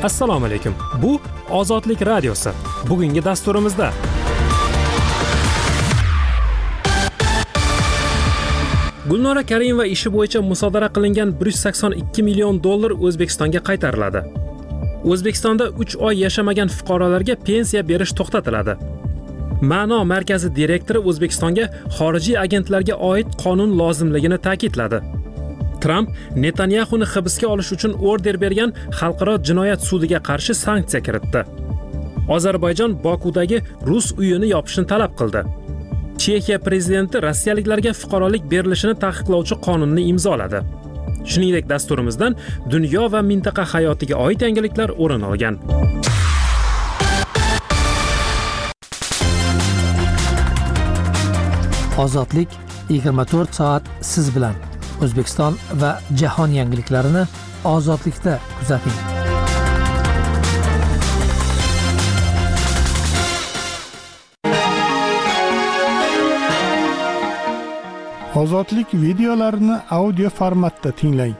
Assalomu alaykum. Bu Ozodlik radiosi. Bugungi dasturimizda Gulnora Karimova ishi bo'yicha musodara qilingan 182 million dollar O'zbekistonga qaytariladi. O'zbekistonda 3 oy yashamagan fuqarolarga pensiya berish to'xtatiladi. Ma'no markazi direktori O'zbekistonga xorijiy agentlarga oid qonun lozimligini ta'kidladi. Tramp Netanyahuni hibsga olish uchun order bergan xalqaro jinoyat sudiga qarshi sanksiya kiritdi. Ozarbayjon Bokudagi rus uyini yopishni talab qildi. Chexiya prezidenti rossiyaliklarga fuqarolik berilishini taqiqlovchi qonunni imzoladi. Shuningdek, dasturimizdan dunyo va mintaqa hayotiga oid yangiliklar o'rin olgan. Ozodlik 24 soat siz bilan. O'zbekiston va jahon yangiliklarini Ozodlikda kuzating. Ozodlik videolarini audio formatda tinglang.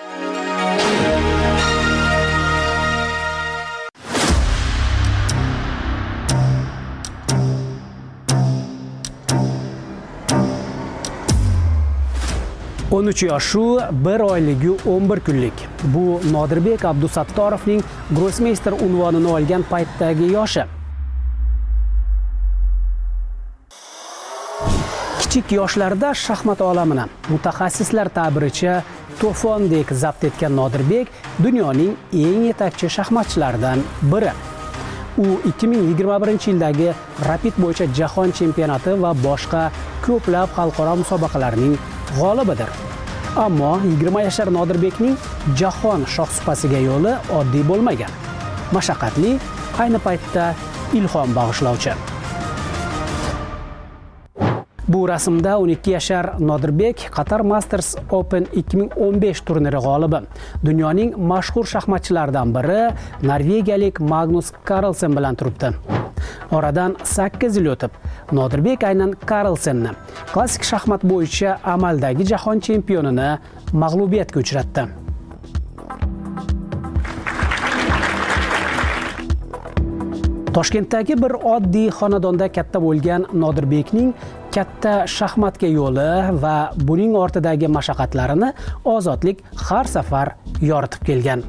Yoshu 1 oyligi 11 kunlik. Bu Nodirbek Abdusattarovning grossmeyster unvonini olgan paytdagi yoshi. Kichik yoshlarda shaxmat olamini mutaxassislar ta'biricha to'fondek zabt etgan Nodirbek dunyoning eng yetakchi shaxmatchilaridan biri. U 2021-yildagi Rapid bo'yicha jahon chempionati va boshqa ko'plab xalqaro musobaqalarning g'olibidir. Ammo 20 yashar Nodirbekning jahon shohsupasiga yo'li oddiy bo'lmagan. Mashaqqatli, ayni paytda ilhom bag'ishlovchi. Bu rasmda 12 yashar Nodirbek Qatar Masters Open 2015 turniri g'olibi. Dunyoning mashhur shaxmatchilaridan biri norvegiyalik Magnus Carlsen bilan turibdi. Oradan 8 yil o'tib, Nodirbek aynan Carlsenni, klassik shaxmat bo'yicha amaldagi jahon chempionini mag'lubiyatga uchratdi. Toshkentdagi bir oddiy xonadonda katta bo'lgan Nodirbekning katta shaxmatga yo'li va buning ortidagi mashaqqatlarini Ozodlik har safar yoritib kelgan.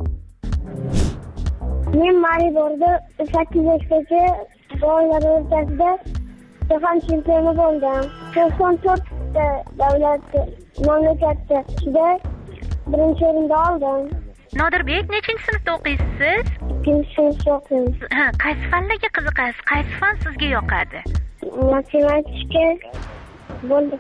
Men Mariborda 8 yoshgacha bolalar o'rtasida jahon chempioni bo'ldim. 94 ta davlat mamlakatda ichida birinchi o'rinda oldim. Nodirbek, nechinchi sinfda o'qiysiz? 2-sinfda o'qiyman. Qaysi fanlarga qiziqasiz? Qaysi fan sizga yoqadi? Matematika bo'ldi.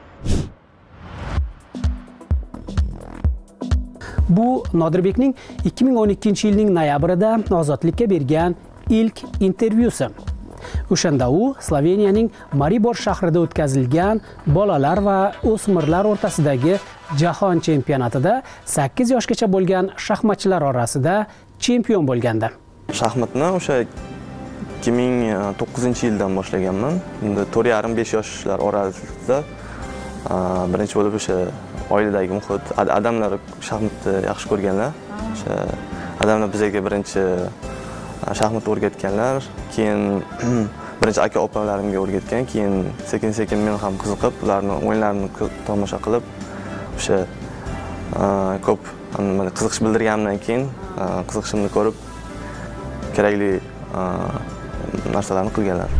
Bu Nodirbekning 2012-yilning noyabrida Ozodlikka bergan ilk intervyusi. O'shanda u Sloveniyaning Maribor shahrida o'tkazilgan bolalar va o'smirlar o'rtasidagi jahon chempionatida 8 yoshgacha bo'lgan shaxmatchilar orasida chempion bo'lgandi. Shaxmatni o'sha 2009-yildan boshlaganman. Endi 4,5-5 yoshlar orasida birinchi bo'lib o'sha oiladagi muhit, adamlar shaxmatni yaxshi ko'rganlar. O'sha adamlar bizga birinchi shaxmat o'rgatganlar, keyin birinchi aka opalarimga o'rgatgan, keyin sekin-sekin men ham qiziqib, ularning o'yinlarini tomosha qilib, o'sha ko'p qiziqish bildirganimdan keyin qiziqishimni ko'rib kerakli narsalarni qilganlar.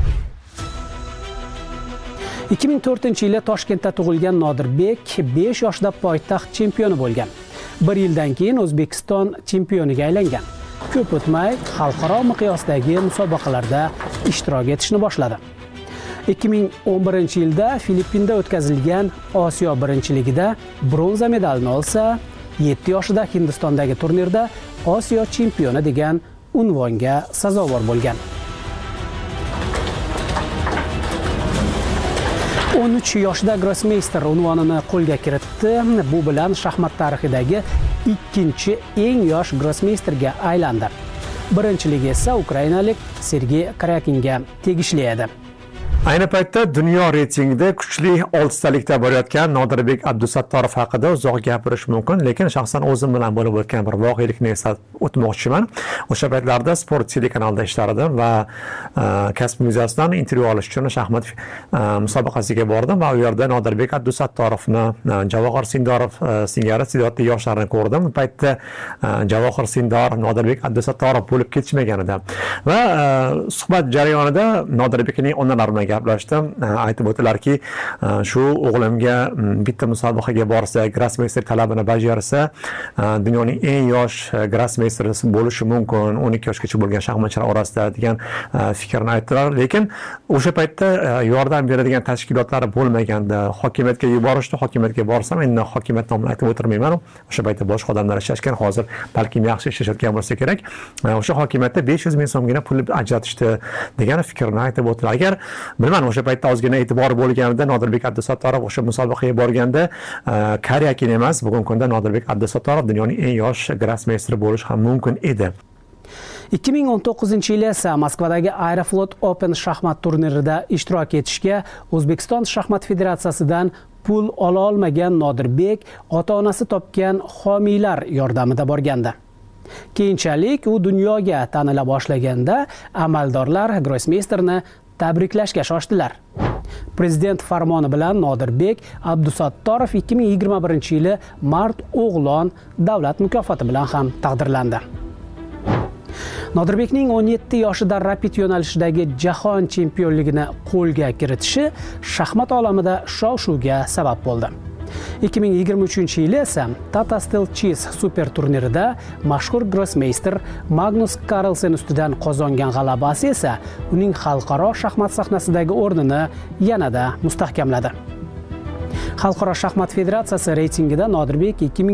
2004-yilda Toshkentda tug'ilgan Nodirbek 5 yoshda poytaxt chempioni bo'lgan. 1 yildan keyin O'zbekiston chempioniga aylangan. Ko'p o'tmay xalqaro miqyosdagi musobaqalarda ishtirok etishni boshladi. 2011-yilda Filippinda o'tkazilgan Osiyo birinchiligida bronza medalni olsa, 7 yoshida Hindistondagi turnirda Osiyo chempioni degan unvonga sazovor bo'lgan. 13 yoshida grossmeyster unvonini qo'lga kiritdi. Bu bilan shaxmat tarixidagi ikkinchi eng yosh grossmeysterga aylandi. Birinchiligi esa ukrainalik Sergey Karyakinga tegishli edi. Ayni paytda dunyo reytingida kuchli 6talikda borayotgan Nodirbek Abdusattorov haqida uzoq gapirish mumkin, lekin shaxsan o'zim bilan bo'lib o'tgan bir voqelikni eslatib o'tmoqchiman. O'sha paytlarda Sport telekanalida ishlar edim va kasb muzeyasidan intervyu olish uchun shaxmat musobaqasiga bordim va u yerda Nodirbek Abdusattorovni, Javohir Sindorov singari iste'dodli yoshlarni ko'rdim. Bu paytda Javohir Sindorov, Nodirbek Abdusattorov bo'lib ketishmagan edi. Va suhbat jarayonida Nodirbekning onalari bilan gaplashdim. Aytib o'tdilarki, shu o'g'limga bitta musobaqaga borsa, grossmeyster talabini bajarsa, dunyoning eng yosh grossmeysteri bo'lishi mumkin, 12 yoshgacha bo'lgan shaxmatchilar orasida degan fikrni aytdilar. Lekin o'sha paytda yordam beradigan tashkilotlar bo'lmaganda, hokimiyatga yuborishdi. Hokimiyatga borsam, endi hokimiyat nomini aytib o'tirmayman. O'sha paytda boshqa odamlar ishlashgan, hozir balki yaxshi ishlayotgan bo'lsa kerak. O'sha hokimiyatda 500 ming so'mgina pul ajratishdi degan fikrni aytib o'tdilar. Agar bilmadim, o'sha paytda ozgina e'tibor bo'lganida Nodirbek Abdusattorov o'sha musobaqaga borganda Karyakin emas, bugungi kunda Nodirbek Abdusattorov dunyoning eng yosh grossmeysteri bo'lishi ham mumkin edi. 2019-yil esa Moskvadagi Aeroflot Open shaxmat turnirida ishtirok etishga O'zbekiston shaxmat federatsiyasidan pul ola olmagan Nodirbek ota-onasi topgan homiylar yordamida borgandi. Keyinchalik u dunyoga tanila boshlaganda amaldorlar grossmeysterni tabriklashga shoshdilar. Prezident farmoni bilan Nodirbek Abdusattorov 2021-yili Mart o'g'lon davlat mukofoti bilan ham taqdirlandi. Nodirbekning 17 yoshida rapid yo'nalishidagi jahon chempionligini qo'lga kiritishi shaxmat olamida shov-shuvga sabab bo'ldi. 2023-yili esa Tata Steel Chess super turnirida mashhur grossmeyster Magnus Carlsen ustidan qozongan g'alabasi esa uning xalqaro shaxmat sahnasidagi o'rnini yanada mustahkamladi. Xalqaro shaxmat federatsiyasi reytingida Nodirbek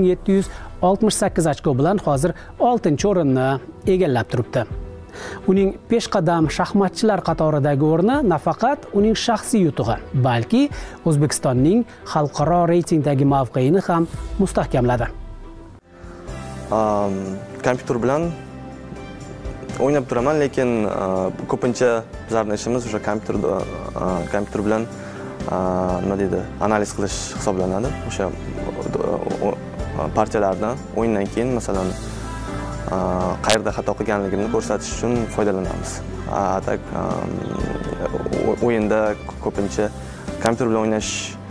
2768 ochko bilan hozir 6-o'rinni egallab turibdi. Uning peshqadam shaxmatchilar qatoridagi o'rni nafaqat uning shaxsiy yutug'i, balki O'zbekistonning xalqaro reytingdagi mavqeini ham mustahkamladi. Kompyuter bilan o'ynab turaman, lekin ko'pincha bizlarning ishimiz o'sha kompyuter bilan nima deydi, analiz qilish hisoblanadi. O'sha partiyalardan o'yindan keyin masalan qayerda xato qilganligini ko'rsatish uchun foydalanamiz. O'yinda ko'pincha kompyuter bilan o'ynash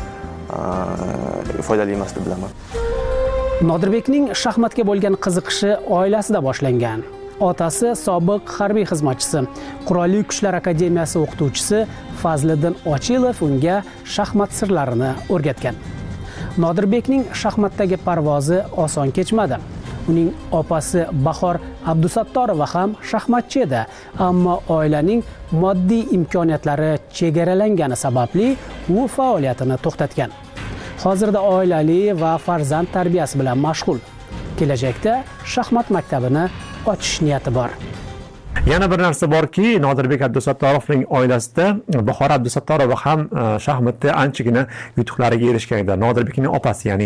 foydali emas deb bilaman. Nodirbekning shaxmatga bo'lgan qiziqishi oilasida boshlangan. Otasi sobiq harbiy xizmatchisi, Qurolli Kuchlar akademiyasi o'qituvchisi Fazliddin Ochilov unga shaxmat sirlarini o'rgatgan. Nodirbekning shaxmatdagi parvozi oson kechmadi. Uning opasi Bahor Abdusattorova ham shaxmatchi edi, ammo oilaning moddiy imkoniyatlari chegaralangani sababli u faoliyatini to'xtatgan. Hozirda oilali va farzand tarbiyasi bilan mashg'ul. Kelajakda shaxmat maktabini ochish niyati bor. Yana bir narsa borki, Nodirbek Abdusattorovning oilasida Bahor Abdusattorova ham shaxmatda anchagina yutuqlarga erishgan edi. Nodirbekning opasi, ya'ni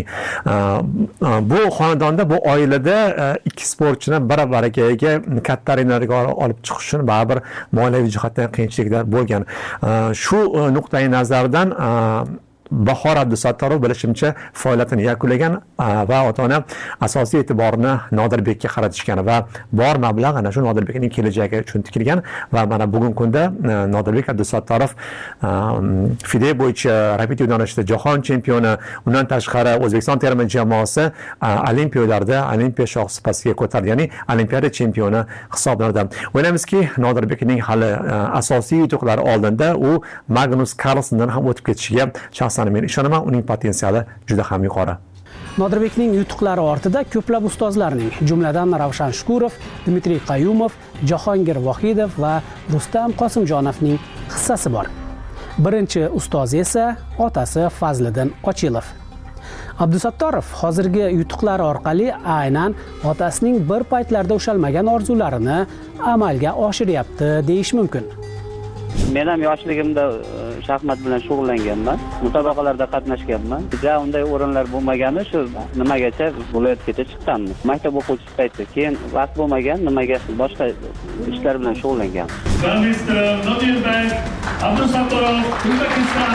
bu xonadonda, bu oilada ikki sportchini bir-biriga katta arenalarga olib chiqish uchun baribir moliyaviy jihatdan qiyinchiliklar bo'lgan. Shu nuqtai nazardan Bahor Abdusattorov bilishimcha faoliyatini yakunlagan va ota-ona asosiy e'tiborni Nodirbekka qaratishgan va bor mablag' ana shu Nodirbekning kelajagi uchun tikilgan va mana bugungi kunda Nodirbek Abdusattorov FIDE bo'yicha rapid yo'nalishida jahon chempioni, undan tashqari O'zbekiston terma jamoasi olimpiyalarda olimpiya shohsupasiga ko'tarildi, ya'ni olimpiada chempioni hisoblanadi. O'ylaymizki, Nodirbekning hali asosiy yutuqlari oldinda u Magnus Carlsendan ham o'tib ketishiga men ishonaman, uning potensiali juda ham yuqori. Nodirbekning yutuqlari ortida ko'plab ustozlarning, jumladan Ravshan Shukurov, Dmitriy Qayumov, Jahongir Vohidov va Rustam Qosimjonovning hissasi bor. Birinchi ustozi esa otasi Fazliddin Ochilov. Abdusattorov hozirgi yutuqlari orqali aynan otasining bir paytlarda ushalmagan orzularini amalga oshiryapti deyish mumkin. Men ham yoshligimda shaxmat bilan shug'ullanganman, musobaqalarda qatnashganman. Juda unday o'rinlar bo'lmagani shu nimagacha viloyatgacha chiqqanmiz. Maktab o'quvchisi paytda, keyin vaqt bo'lmagan, nimaga boshqa ishlar bilan shug'ullanganman. Nodirbek Abdusattorov, O'zbekiston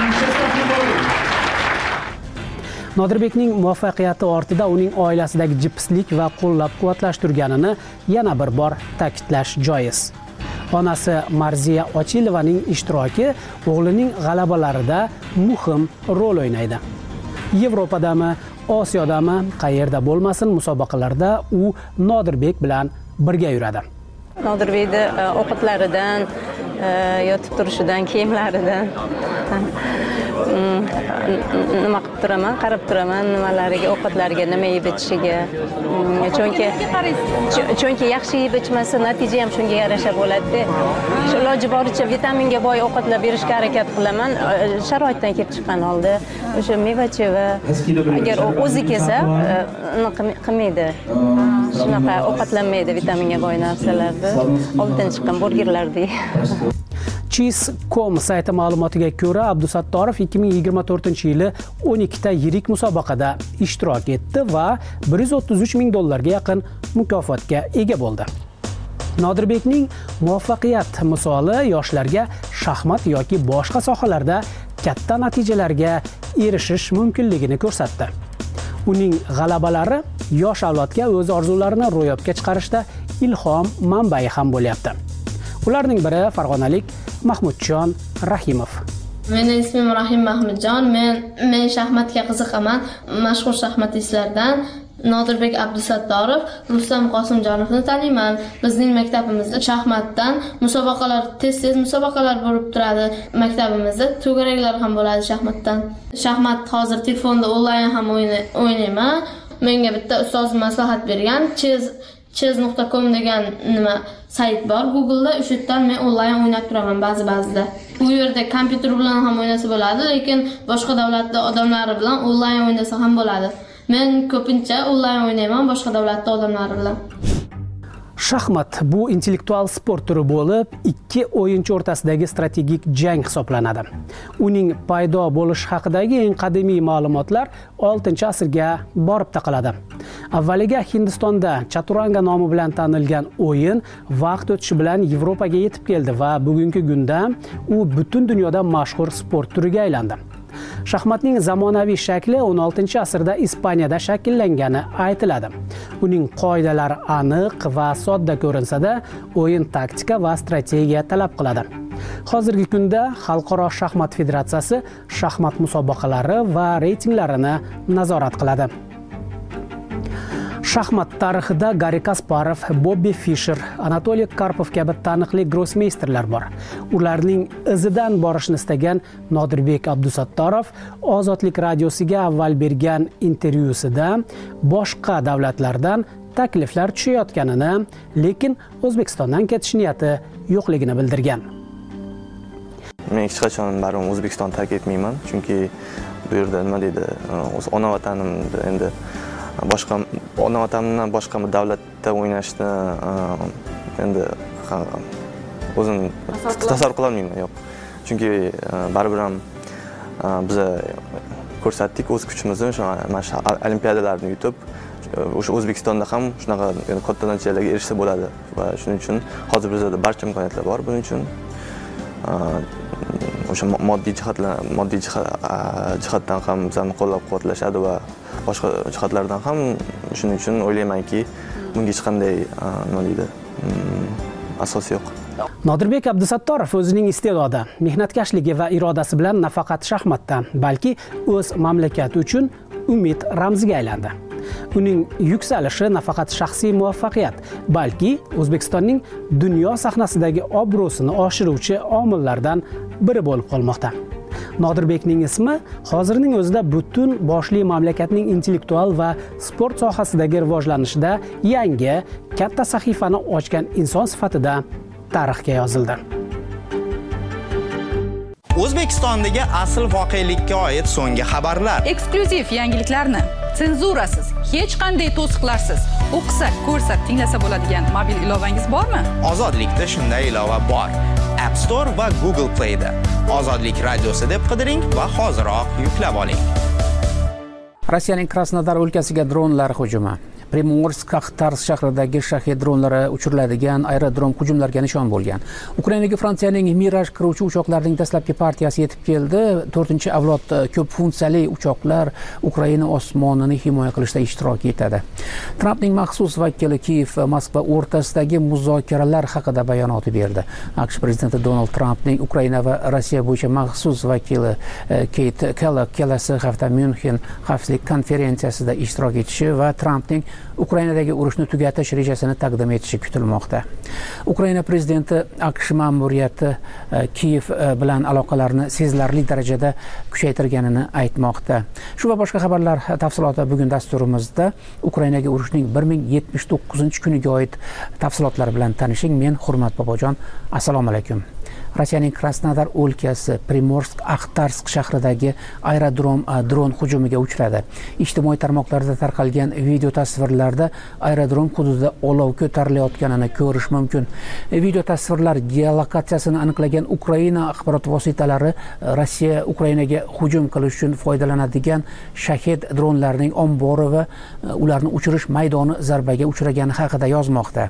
Nodirbekning muvaffaqiyati ortida uning oilasidagi jipslik va qo'llab-quvvatlash turganini yana bir bor ta'kidlash joiz. Onasi Marziya Ochilovaning ishtiroki o'g'lining g'alabalarida muhim rol o'ynaydi. Yevropadami, Osiyodami, qayerda bo'lmasin, musobaqalarda u Nodirbek bilan birga yuradi. Nodirbekni o'qitlaridan, yotib turishidan, kiyimlaridan nima qilib turaman, qarab turaman, nimalariga, ovqatlariga, nima yeb ichishiga. Chunki yaxshi yeb ichmasa, natija ham shunga yarasha bo'ladi. Shu iloji boricha vitaminga boy ovqatlar berishga harakat qilaman. Sharoitdan kelib chiqqan holda o'sha meva-cheva agar o'zi kelsa, qilmaydi. Shunaqa ovqatlanmaydi vitaminga boy narsalarni. Oldidan chiqqan burgerlarni. Cheese.com sayti ma'lumotiga ko'ra, Abdusattorov 2024-yili 12 ta yirik musobaqada ishtirok etdi va 133 ming dollarga yaqin mukofotga ega bo'ldi. Nodirbekning muvaffaqiyat misoli yoshlarga shaxmat yoki boshqa sohalarda katta natijalarga erishish mumkinligini ko'rsatdi. Uning g'alabalari yosh avlodga o'z orzularini ro'yobga chiqarishda ilhom manbai ham bo'lyapti. Ularning biri farg'onalik Mahmudjon Rahimov. Mening ismim Rahim Mahmudjon. Men shaxmatga qiziqaman. Mashhur shaxmatistlardan Nodirbek Abdusattorov, Rustam Qosimjonovni taniyman. Bizning maktabimizda shaxmatdan musobaqalar, tez-tez musobaqalar bo'lib turadi. Maktabimizda to'garaklar ham bo'ladi shaxmatdan. Shaxmat hozir telefonda onlayn ham o'ynayman. Menga bitta ustozim maslahat bergan, chess.com degan nima sayt bor. Google'da o'sha yerdan men onlayn o'ynab turaman ba'zida. Bu yerda kompyuter bilan ham o'ynasa bo'ladi, lekin boshqa davlatda odamlari bilan onlayn o'ynasa ham bo'ladi. Men ko'pincha onlayn o'ynayman boshqa davlatda odamlari bilan. Shaxmat bu intellektual sport turi bo'lib, ikki o'yinchi o'rtasidagi strategik jang hisoblanadi. Uning paydo bo'lish haqidagi eng qadimiy ma'lumotlar 6-asrga borib taqaladi. Avvaliga Hindistonda chaturanga nomi bilan tanilgan o'yin vaqt o'tishi bilan Yevropaga yetib keldi va bugungi kunda u butun dunyoda mashhur sport turiga aylandi. Shaxmatning zamonaviy shakli 16-asrda Ispaniyada shakllangani aytiladi. Uning qoidalari aniq va sodda ko'rinsa-da, o'yin taktika va strategiya talab qiladi. Hozirgi kunda Xalqaro shaxmat federatsiyasi shaxmat musobaqalari va reytinglarini nazorat qiladi. Shaxmat tarixida Garri Kasparov, Bobby Fischer, Anatoliy Karpov kabi taniqli grossmeysterlar bor. Ularning izidan borishni istagan Nodirbek Abdusattorov Ozodlik radiosiga avval bergan intervyusida boshqa davlatlardan takliflar tushayotganini, lekin O'zbekistondan ketish niyati yo'qligini bildirgan. Men hech qachon baribir O'zbekistonni tark etmayman, chunki bu yerda nima deydi, o'z ona vatanimda endi boshqa ona vatanimdan boshqa bir davlatda o'ynashni endi o'zim tasavvur qila olmayman, yo'q. Chunki baribir ham biz ko'rsatdik o'z kuchimizni, mana shu olimpiadalarni yutib, o'sha O'zbekistonda ham shunaqa katta natijalarga erishsa bo'ladi va shuning uchun hozir bizda barcha imkoniyatlar bor. Buning uchun o'sha moddiy jihatdan ham bizani qo'llab-quvvatlashadi va boshqa jihatlardan ham shuning uchun o'ylaymanki, bunga hech qanday nima deydi, asos yo'q. Nodirbek Abdusattorov o'zining iste'dodi, mehnatkashligi va irodasi bilan nafaqat shaxmatdan, balki o'z mamlakati uchun umid ramziga aylandi. Uning yuksalishi nafaqat shaxsiy muvaffaqiyat, balki O'zbekistonning dunyo sahnasidagi obro'sini oshiruvchi omillardan biri bo'lib qolmoqda. Nodirbekning ismi hozirning o'zida butun boshli mamlakatning intellektual va sport sohasidagi rivojlanishida yangi katta sahifani ochgan inson sifatida tarixga yozildi. O'zbekistondagi asl voqelikka oid so'nggi xabarlar, eksklyuziv yangiliklarni senzurasiz, hech qanday to'siqlarsiz o'qisa, ko'rsa, tinglasa bo'ladigan mobil ilovangiz bormi? Ozodlikda shunday ilova bor. App Store va Google Play da. Ozodlik radiosi deb qidiring va hoziroq yuklab oling. Rossiyaning Krasnodar o'lkasiga dronlar hujumi. Primorsk-Axtarsk shahridagi shahed dronlari uchiriladigan aerodrom hujumlarga nishon bo'lgan. Ukrainaga Fransiyaning Miraj qiruvchi uchoqlarining dastlabki partiyasi yetib keldi. 4-avlod ko'p funksiyali uchoqlar Ukraina osmonini himoya qilishda ishtirok etadi. Trampning maxsus vakili Kiyev va Moskva o'rtasidagi muzokaralar haqida bayonot berdi. AQSh prezidenti Donald Trampning Ukraina va Rossiya bo'yicha maxsus vakili Kate Kellogg kelasi hafta Myunxen xavfsizlik konferensiyasida ishtirok etishi va Trampning Ukrainadagi urushni tugatish rejasini taqdim etishi kutilmoqda. Ukraina prezidenti AQSh ma'muriyati Kiyev bilan aloqalarni sezilarli darajada kuchaytirganini aytmoqda. Shu va boshqa xabarlar tafsiloti bugun dasturimizda. Ukrainaga urushning 1079-kuniga oid tafsilotlar bilan tanishing. Men Hurmat Bobojon. Assalomu alaykum. Rossiyaning Krasnodar o'lkasi Primorsk-Axtarsk shahridagi aerodrom dron hujumiga uchradi. Ijtimoiy tarmoqlarda tarqalgan video tasvirlarda aerodrom hududida olov ko'tarilayotganini ko'rish mumkin. Video tasvirlar geolokatsiyasini aniqlagan Ukraina axborot vositalari Rossiya Ukrainaga hujum qilish uchun foydalanadigan shahed dronlarning ombori va ularni uchirish maydoni zarbaga uchragani haqida yozmoqda.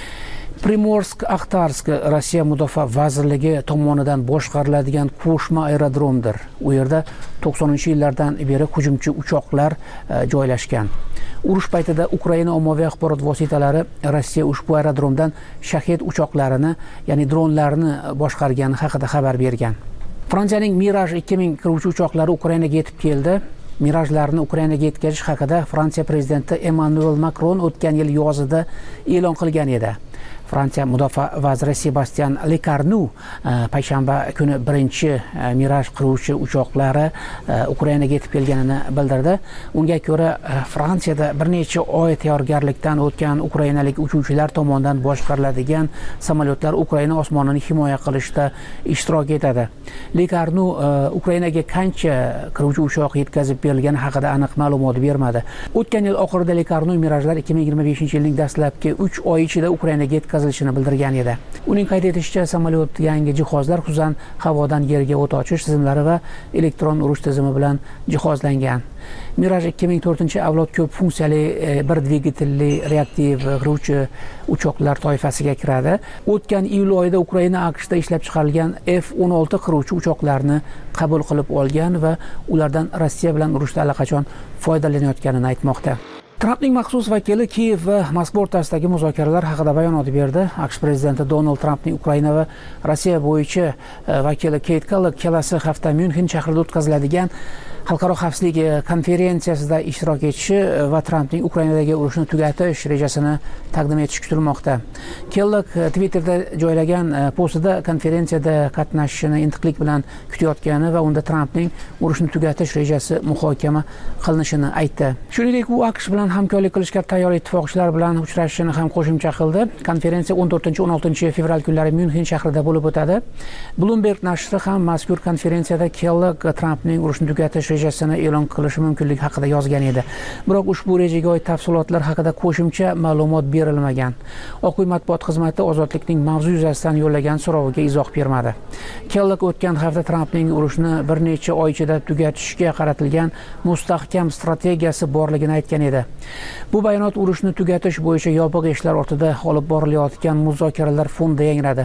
Primorsk-Axtarsk Rossiya Mudofaa vazirligi tomonidan boshqariladigan qo'shma aerodromdir. U yerda 90-yillardan beri hujumchi uchoqlar joylashgan. Urush paytida Ukraina ommaviy axborot vositalari Rossiya ushbu aerodromdan shahed uchoqlarini, ya'ni dronlarni boshqargani haqida xabar bergan. Fransiyaning Miraj 2000 qiruvchi uchoqlari Ukrainaga yetib keldi. Mirajlarni Ukrainaga yetkazish haqida Fransiya prezidenti Emmanuel Macron o'tgan yil yozida e'lon qilgan edi. Fransiya mudofaa vaziri Sebastian Lecornu payshanba kuni birinchi Miraj qiruvchi uchoqlari Ukrainaga yetib kelganini bildirdi. Unga ko'ra, Fransiyada bir necha oy tayyorgarlikdan o'tgan ukrainalik uchuvchilar tomonidan boshqariladigan samolyotlar Ukraina osmonini himoya qilishda ishtirok etadi. Lecornu Ukrainaga qancha qiruvchi uchoq yetkazib berilgani haqida aniq ma'lumot bermadi. O'tgan yil oxirida Lecornu Mirajlar 2025-yilning dastlabki 3 oy ichida Ukrainaga yetkazilishini bildirgan edi. Uning qayd etishicha, samolyot yangi jihozlar, xususan havodan yerga o't ochish tizimlari va elektron urush tizimi bilan jihozlangan. Miraj 2004-avlod ko'p funksiyali bir dvigatelli reaktiv qiruvchi uchoqlar toifasiga kiradi. O'tgan iyul oyida Ukraina AQShda ishlab chiqarilgan F-16 qiruvchi uchoqlarni qabul qilib olgan va ulardan Rossiya bilan urushda allaqachon foydalanayotganini aytmoqda. Trampning maxsus vakili Kiyev va Moskva o'rtasidagi muzokaralar haqida bayonot berdi. AQSh prezidenti Donald Trampning Ukraina va Rossiya bo'yicha vakili Kate Kellogg kelasi hafta Myunxen shahrida o'tkaziladigan xalqaro xavfsizlik konferensiyasida ishtirok etishi va Trampning Ukrainadagi urushni tugatish rejasini taqdim etishi kutilmoqda. Kellogg Twitterda joylagan postida konferensiyada qatnashishini intiqlik bilan kutayotgani va unda Trampning urushni tugatish rejasi muhokama qilinishini aytdi. Shuningdek, u AQSh bilan hamkorlik qilishga tayyor ittifoqchilar bilan uchrashishini ham qo'shimcha qildi. Konferensiya 14-16 fevral kunlari Myunxen shahrida bo'lib o'tadi. Bloomberg nashri ham mazkur konferensiyada Kellogg Trampning urushni tugatish rejasini e'lon qilishi mumkinligi haqida yozgan edi. Biroq ushbu rejaga oid tafsilotlar haqida qo'shimcha ma'lumot berilmagan. Oq uy matbuot xizmati ozodlikning mavzu yuzasidan yo'llagan so'roviga izoh bermadi. Kellogg o'tgan hafta Trampning urushni bir necha oy ichida tugatishga qaratilgan mustahkam strategiyasi borligini aytgan edi. Bu bayonot urushni tugatish bo'yicha yopiq eshiklar ortida olib borilayotgan muzokaralar fonida yangradi.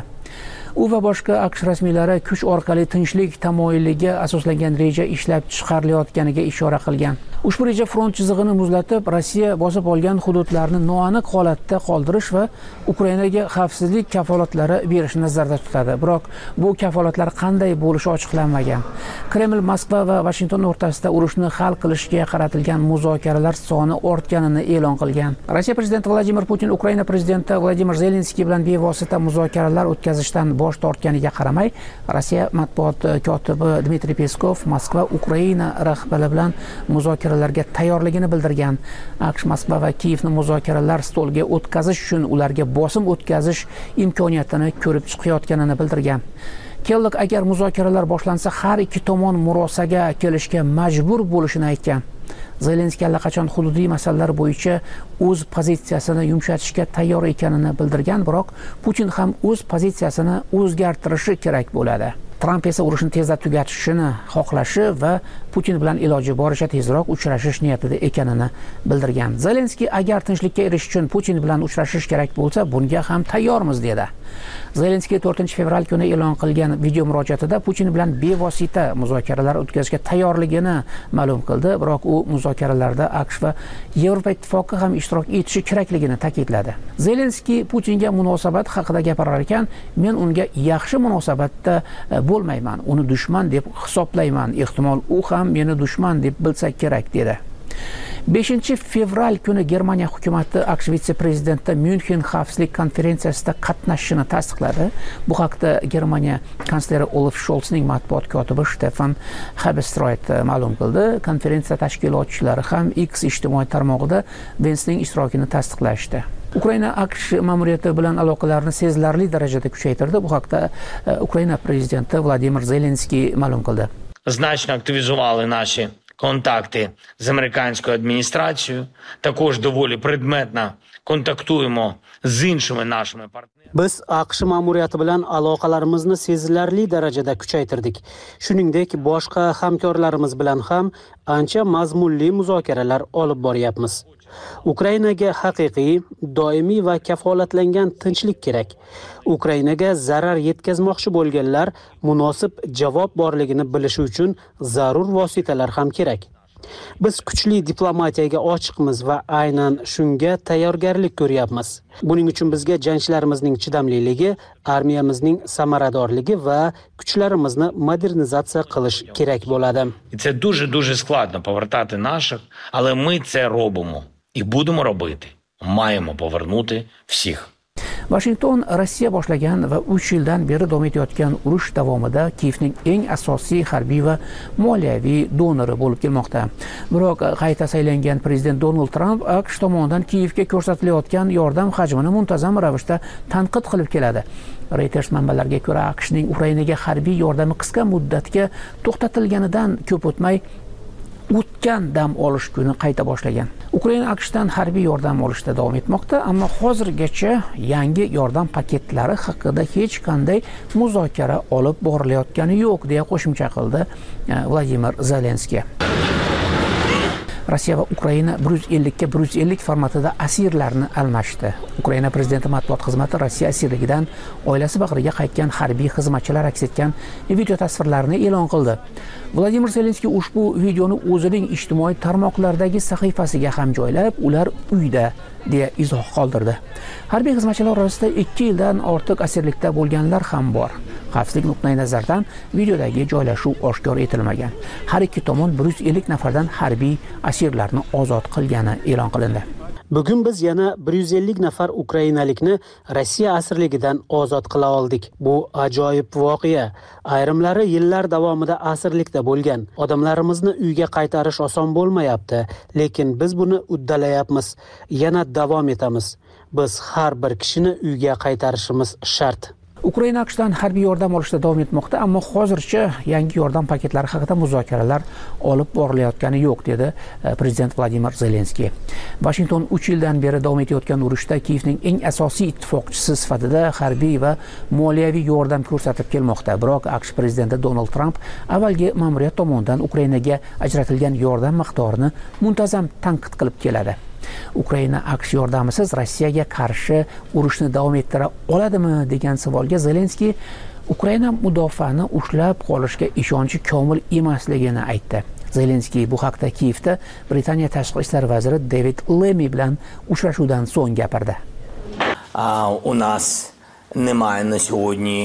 U va boshqa AQSh rasmiylari kuch orqali tinchlik tamoyiliga asoslangan reja ishlab chiqarilayotganiga ishora qilgan. Ushbu reja front chizig'ini muzlatib, Rossiya bosib olgan hududlarni noaniq holatda qoldirish va Ukrainaga xavfsizlik kafolatlari berishni nazarda tutadi. Biroq bu kafolatlar qanday bo'lishi ochiqlanmagan. Kreml Moskva va Washington o'rtasida urushni hal qilishga qaratilgan muzokaralar soni ortganini e'lon qilgan. Rossiya prezidenti Vladimir Putin Ukraina prezidenti Vladimir Zelenskiy bilan bevosita muzokaralar o'tkazishdan bosh tortganiga qaramay, Rossiya matbuot kotibi Dmitriy Peskov Moskva Ukraina rahbari bilan muzokaralarga tayyorligini bildirgan. AQSh Moskva va Kiyevni muzokaralar stoliga o'tkazish uchun ularga bosim o'tkazish imkoniyatini ko'rib chiqayotganini bildirgan. Kellogg agar muzokaralar boshlansa, har ikki tomon murosaga kelishga majbur bo'lishini aytgan. Zelenskiy allaqachon hududiy masalalar bo'yicha o'z pozitsiyasini yumshatishga tayyor ekanini bildirgan, biroq Putin ham o'z pozitsiyasini o'zgartirishi kerak bo'ladi. Tramp esa urushni tezda tugatishini xohlashi va Putin bilan iloji boricha tezroq uchrashish niyatida ekanini bildirgan. Zelenskiy agar tinchlikka erishish uchun Putin bilan uchrashish kerak bo'lsa, bunga ham tayyormiz dedi. Zelenskiy 4-fevral kuni e'lon qilgan video murojaatida Putin bilan bevosita muzokaralar o'tkazishga tayyorligini ma'lum qildi, biroq u muzokaralarda AQSh va Yevropa Ittifoqi ham ishtirok etishi kerakligini ta'kidladi. Zelenskiy Putinga munosabat haqida gapirar ekan, men unga yaxshi munosabatda bo'lmayman, uni dushman deb hisoblayman, ehtimol u ham meni dushman deb bilsa kerak dedi. 5-fevral kuni Germaniya hukumati AQSh vitse-prezidenti Myunxen xavfsizlik konferensiyasida qatnashishini tasdiqladi. Bu haqda Germaniya kansleri Olaf Scholzning matbuot kotibi Stefan Habestroit ma'lum qildi. Konferensiya tashkilotchilari ham X ijtimoiy tarmog'ida Vensining ishtirokini tasdiqlashdi. Ukraina AQSh ma'muriyati bilan aloqalarni sezilarli darajada kuchaytirdi. Bu haqda Ukraina prezidenti Vladimir Zelenskiy ma'lum qildi. Значно активізували наші контакти з американською адміністрацією. Також доволі предметно kontaktuyemo з іншими нашими партнерами. Biz AQSh ma'muriyati bilan aloqalarimizni sezilarli darajada kuchaytirdik. Shuningdek, boshqa hamkorlarimiz bilan ham ancha mazmunli muzokaralar olib boryapmiz. Ukrainaga haqiqiy, doimiy va kafolatlangan tinchlik kerak. Ukrainaga zarar yetkazmoqchi bo'lganlar munosib javob borligini bilishi uchun zarur vositalar ham kerak. Biz kuchli diplomatiyaga ochiqmiz va aynan shunga tayyorgarlik ko'ryapmiz. Buning uchun bizga jangchilarimizning chidamliligi, armiyamizning samaradorligi va kuchlarimizni modernizatsiya qilish kerak bo'ladi. Це дуже складно повертати наших, але ми це робимо і будемо робити. Маємо повернути всіх. Washington Rossiya boshlagan va 3 yildan beri davom etayotgan urush davomida Kiyevning eng asosiy harbiy va moliyaviy donori bo'lib kelmoqda. Biroq qayta saylangan prezident Donald Trump AQSh tomonidan Kiyevga ko'rsatilayotgan yordam hajmini muntazam ravishda tanqid qilib keladi. Reuters manbalariga ko'ra, AQShning Ukrainaga harbiy yordami qisqa muddatga to'xtatilganidan ko'p o'tmay o'tgan dam olish kuni qayta boshlagan. Ukraina AQShdan harbiy yordam olishda davom etmoqda, ammo hozirgacha yangi yordam paketlari haqida hech qanday muzokara olib borilayotgani yo'q, deya qo'shimcha qildi Vladimir Zelenskiy. Rossiya va Ukraina 150 ga 150 formatida asirlarni almashdi. Ukraina prezidenti matbuot xizmati Rossiya asirligidan oilasi bag'riga qaytgan harbiy xizmatchilar aks etgan video tasvirlarini e'lon qildi. Vladimir Zelenskiy ushbu videoni o'zining ijtimoiy tarmoqlardagi sahifasiga ham joylab, ular uyda deya izoh qoldirdi. Harbiy xizmatchilar orasida 2 yildan ortiq asirlikda bo'lganlar ham bor. Xavfsizlik nuqtai nazaridan videodagi joylashuv oshkor etilmagan. Har ikki tomon 150 nafardan harbiy asirlarni ozod qilgani e'lon qilindi. Bugun biz yana 150 nafar ukrainalikni Rossiya asirligidan ozod qila oldik. Bu ajoyib voqea. Ayrimlari yillar davomida asirlikda bo'lgan. Odamlarimizni uyga qaytarish oson bo'lmayapti, lekin biz buni uddalayapmiz. Yana davom etamiz. Biz har bir kishini uyga qaytarishimiz shart. Ukraina AQShdan harbiy yordam olishda davom etmoqda, ammo hozircha yangi yordam paketlari haqida muzokaralar olib borilayotgani yo'q, dedi prezident Vladimir Zelenskiy. Washington 3 yildan beri davom etayotgan urushda Kiyevning eng asosiy ittifoqchisi sifatida harbiy va moliyaviy yordam ko'rsatib kelmoqda. Biroq AQSh prezidenti Donald Trump avvalgi ma'muriyat tomonidan Ukrainaga ajratilgan yordam miqdorini muntazam tanqid qilib keladi. Ukraina AQSh yordamisiz Rossiyaga qarshi urushni davom ettira oladimi degan savolga Zelenskiy Ukraina mudofaani ushlab qolishga ishonchi komil emasligini aytdi. Zelenskiy bu haqda Kiyevda Britaniya tashqi ishlar vaziri David Lammy bilan uchrashuvdan so'ng gapirdi. У нас немає на сьогодні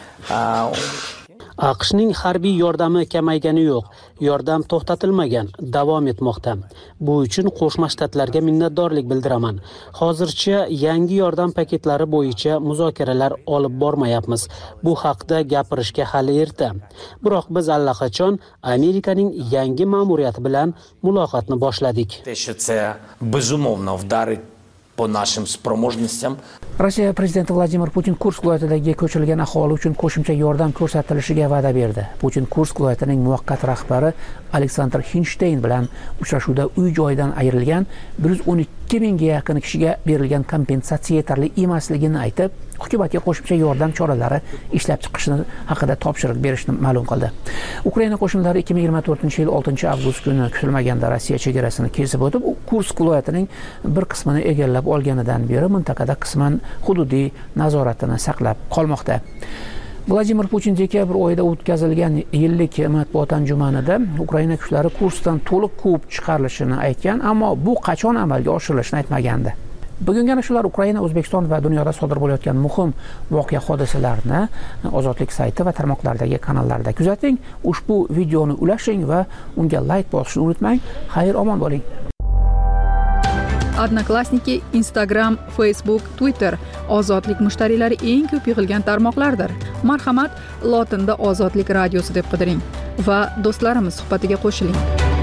AQShning harbiy yordami kamaygani yo'q, yordam to'xtatilmagan, davom etmoqda. Bu uchun Qo'shma Shtatlarga minnatdorlik bildiraman. Hozircha yangi yordam paketlari bo'yicha muzokaralar olib bormayapmiz. Bu haqda gapirishga hali erta. Biroq biz allaqachon Amerikaning yangi ma'muriyati bilan muloqotni boshladik. Те, що це безумовно вдарить по нашим спроможностям. Rossiya prezidenti Vladimir Putin Kursk viloyatidagi ko'chirilgan aholi uchun qo'shimcha yordam ko'rsatilishiga va'da berdi. Putin Kursk viloyatining muvaqqat rahbari Aleksandr Hinsteyn bilan uchrashuvda uy-joyidan ayrilgan 112 mingga yaqin kishiga berilgan kompensatsiya yetarli emasligini aytib, hukumatga qo'shimcha yordam choralari ishlab chiqishni haqida topshiriq berishni ma'lum qildi. Ukraina qo'shinlari 2024-yil 6-avgust kuni kutilmaganda Rossiya chegarasini kesib o'tib, Kursk viloyatining bir qismini egallab olganidan beri mintaqada qisman hududiy nazoratini saqlab qolmoqda. Vladimir Putin dekabr oyida o'tkazilgan yillik matbuot anjumanida Ukraina kuchlari Kurskdan to'liq quvib chiqarilishini aytgan, ammo bu qachon amalga oshirilishini aytmagandi. Bugungi shular Ukraina, O'zbekiston va dunyoda sodir bo'layotgan muhim voqea hodisalarni Ozodlik sayti va tarmoqlardagi kanallarda kuzating. Ushbu videoni ulashing va unga like bosishni unutmang. Xayr, omon bo'ling. Odnoklassniki, Instagram, Facebook, Twitter Ozodlik mushtariylari eng ko'p yig'ilgan tarmoqlardir. Marhamat, lotinda Ozodlik radiosi deb qidiring va do'stlarimiz suhbatiga qo'shiling.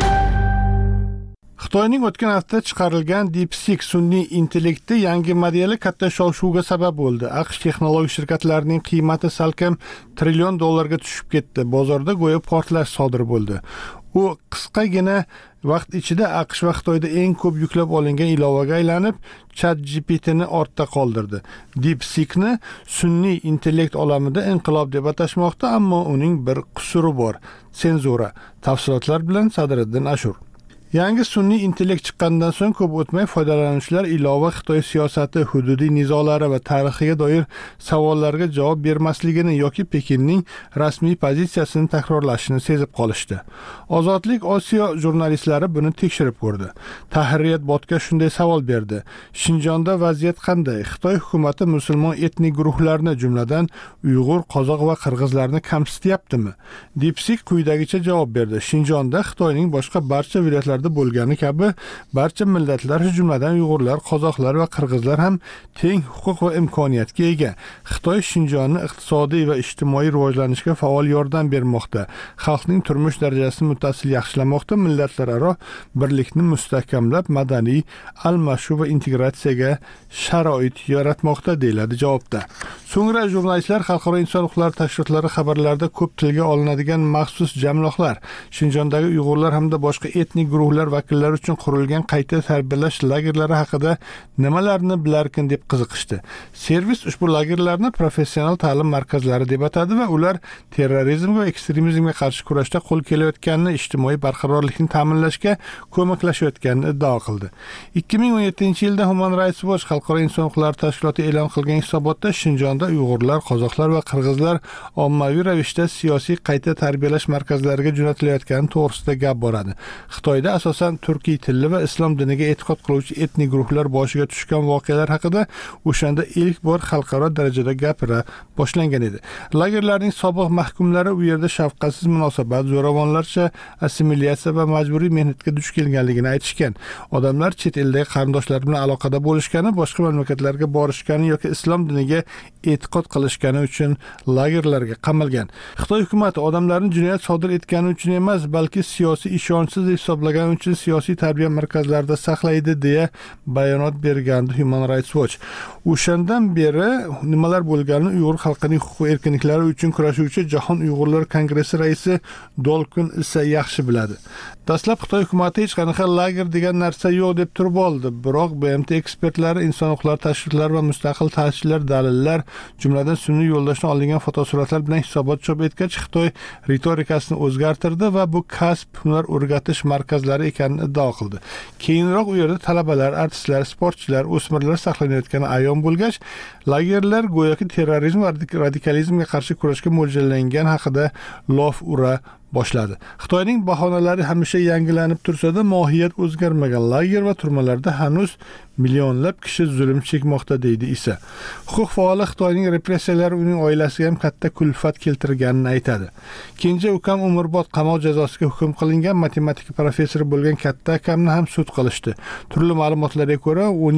Xitoyning o'tgan hafta chiqarilgan DeepSeek sun'iy intellekti yangi modeli katta shov-shuvga sabab bo'ldi. AQSh texnologik shirkatlarining qiymati salkam $1 trillion tushib ketdi. Bozorda go'yo portlash sodir bo'ldi. U qisqagina vaqt ichida AQSh va Xitoyda eng ko'p yuklab olingan ilovaga aylanib, ChatGPTni ortda qoldirdi. DeepSeekni sun'iy intellekt olamida inqilob deb atashmoqda, ammo uning bir qusuri bor: senzura. Tafsilotlar bilan Sadriddin Ashur. Yangi sun'iy intellekt chiqqandan so'ng ko'p o'tmay foydalanuvchilar ilova Xitoy siyosati, hududiy nizolari va tarixiga doir savollarga javob bermasligini yoki Pekinning rasmiy pozitsiyasini takrorlashini sezib qolishdi. Ozodlik Osiyo jurnalistlari buni tekshirib ko'rdi. Tahririyat botga shunday savol berdi: Shinjonda vaziyat qanday? Xitoy hukumati musulmon etnik guruhlarni, jumladan Uyg'ur, qozoq va qirg'izlarni kamsityaptimi? DeepSeek quyidagicha javob berdi: Shinjonda Xitoyning boshqa barcha viloyatlarida bo'lgani kabi barcha millatlar, jumladan Uyg'urlar, qozoqlar va qirg'izlar ham teng huquq va imkoniyatga ega. Xitoy Shinjonni iqtisodiy va ijtimoiy rivojlanishga faol yordam bermoqda. Xalqning turmush darajasini muttasil yaxshilamoqda, millatlararo birlikni mustahkamlab, madaniy almashuv va integratsiyaga sharoit yaratmoqda, deyiladi javobda. So'ngra jurnalistlar xalqaro inson huquqlari tashkilotlari xabarlarida ko'p tilga olinadigan maxsus jamliqlar, Shinjondagi Uyg'urlar hamda boshqa etnik guruhlar vakillari uchun qurilgan qayta tarbiyalash lagerlari haqida nimalarni bilarkin deb qiziqishdi. Servis ushbu lagerlarni professional ta'lim markazlari deb atadi va ular terrorizm va ekstremizmga qarshi kurashda qo'l kelayotganini, ijtimoiy barqarorlikni ta'minlashga ko'maklashayotganini iddao qildi. 2017-yilda Human Rights Watch xalqaro inson huquqlari tashkiloti e'lon qilgan hisobotda Shinjonda Uyg'urlar, qozoqlar va qirg'izlar ommaviy ravishda siyosiy qayta tarbiyalash markazlariga jo'natilayotgani to'g'risida gap boradi. Xitoyda asosan turkiy tilli va islom diniga e'tiqod qiluvchi etnik guruhlar boshiga tushgan voqealar haqida o'shanda ilk bor xalqaro darajada gapira boshlangan edi. Lagerlarning sobiq mahkumlari u yerda shafqatsiz munosabat, zo'ravonlarcha assimilyatsiya va majburiy mehnatga duch kelganligini aytishgan. Odamlar chet eldagi qarindoshlari bilan aloqada bo'lishgani, boshqa mamlakatlarga borishgani yoki islom diniga e'tiqod qilishgani uchun lagerlarga qamalgan. Xitoy hukumati odamlarning jinoyat sodir etgani uchun emas, balki siyosiy ishonchsiz hisoblagan uchun siyosiy tarbiya markazlarida saqlaydi deya bayonot bergandi Human Rights Watch. O'shandan beri nimalar bo'lganini Uyg'ur xalqining huquq erkinliklari uchun kurashuvchi Jahon Uyg'urlar Kongressi raisi Dolkun esa yaxshi biladi. Dastlab Xitoy hukumati hech qanaqa lager degan narsa yo'q deb turib oldi, biroq BMT ekspertlari, inson huquqlari tashkilotlari va mustaqil ta'sischilar dalillar, jumladan sun'iy yo'ldoshdan olingan fotosuratlar bilan hisobot chop etgach, Xitoy ritorikasini o'zgartirdi va bu kasb, hunar o'rgatish markazlari ekanini iddao qildi. Keyinroq u yerda talabalar, artistlar, sportchilar, o'smirlar saqlanayotgani ayon bo'lgach, lagerlar go'yoki terrorizm va radikalizmga qarshi kurashga mo'ljallangan haqida lof ura boshladi. Xitoyning bahonalari hamisha yangilanib tursa-da, mohiyat o'zgarmagan. Lager va turmalarda hanuz millionlab kishi zulm chekmoqda, deydi Isa. Huquq faoli Xitoyning repressiyalari uning oilasiga ham katta kulfat keltirganini aytadi. Kenja ukam umrbod qamoq jazosiga hukm qilingan matematika professori bo'lgan katta akamni ham sud qilishdi. Turli ma'lumotlarga ko'ra 17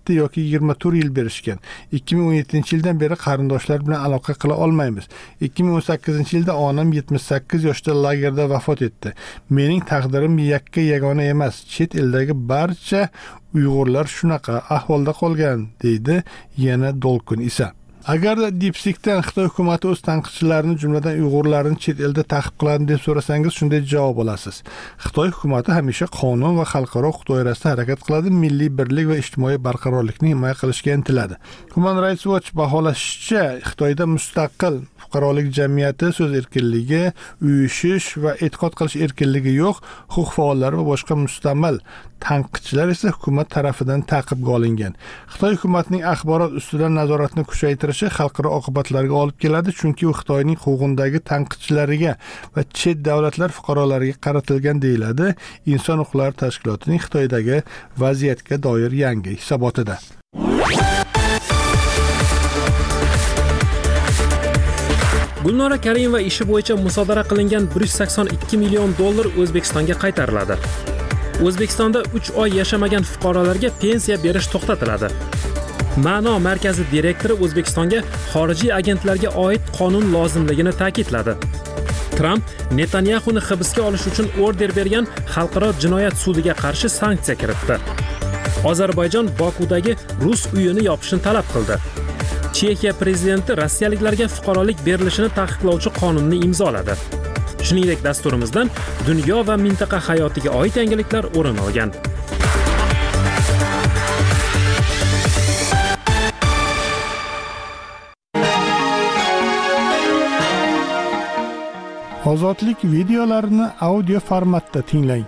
27 yoki 24 yil berishgan. 2017-yildan beri qarindoshlar bilan aloqa qila olmaymiz. 2018-yilda onam 78 yoshda lagerda vafot etdi. Mening taqdirim yagona emas. Chet eldagi barcha Uyg'urlar shunaqa ahvolda qolgan, deydi yana Dolqin Isa. Agar DeepSeek'dan Xitoy hukumatı o'z tanqidchilarini, jumladan Uyg'urlarni chet elda ta'qib qiladi deb so'rasangiz, shunday javob olasiz. Xitoy hukumatı hamisha qonun va xalqaro huquq doirasida harakat qiladi, milliy birlik va ijtimoiy barqarorlikni himoya qilishga intiladi. Human Rights Watch baholashicha, Xitoyda mustaqil fuqarolik jamiyati, so'z erkinligi, uyushish va e'tiqod qilish erkinligi yo'q. Huquq faollari va boshqa mustamal tanqidchilar esa hukumat tarafidan ta'qibga olingan. Xitoy hukumatining axborot ustidan nazoratni kuchaytirishi xalqaro oqibatlarga olib keladi, chunki u Xitoyning huquqidagi tanqidchilariga va chet davlatlar fuqarolariga qaratilgan, deyiladi Inson huquqlari tashkilotining Xitoydagi vaziyatga doir yangi hisobotida. Gulnora Karimova ishi bo'yicha musodara qilingan 182 million dollar O'zbekistonga qaytariladi. O'zbekistonda 3 oy yashamagan fuqarolarga pensiya berish to'xtatiladi. Ma'no markazi direktori O'zbekistonga xorijiy agentlarga oid qonun lozimligini ta'kidladi. Tramp Netanyahuni hibsga olish uchun order bergan xalqaro jinoyat sudiga qarshi sanksiya kiritdi. Ozarbayjon Bokudagi rus uyini yopishni talab qildi. Chexiya prezidenti rossiyaliklarga fuqarolik berilishini taqiqlovchi qonunni imzoladi. Shuningdek, dasturimizdan dunyo va mintaqa hayotiga oid yangiliklar o'rin olgan. Ozodlik videolarini audio formatda tinglang.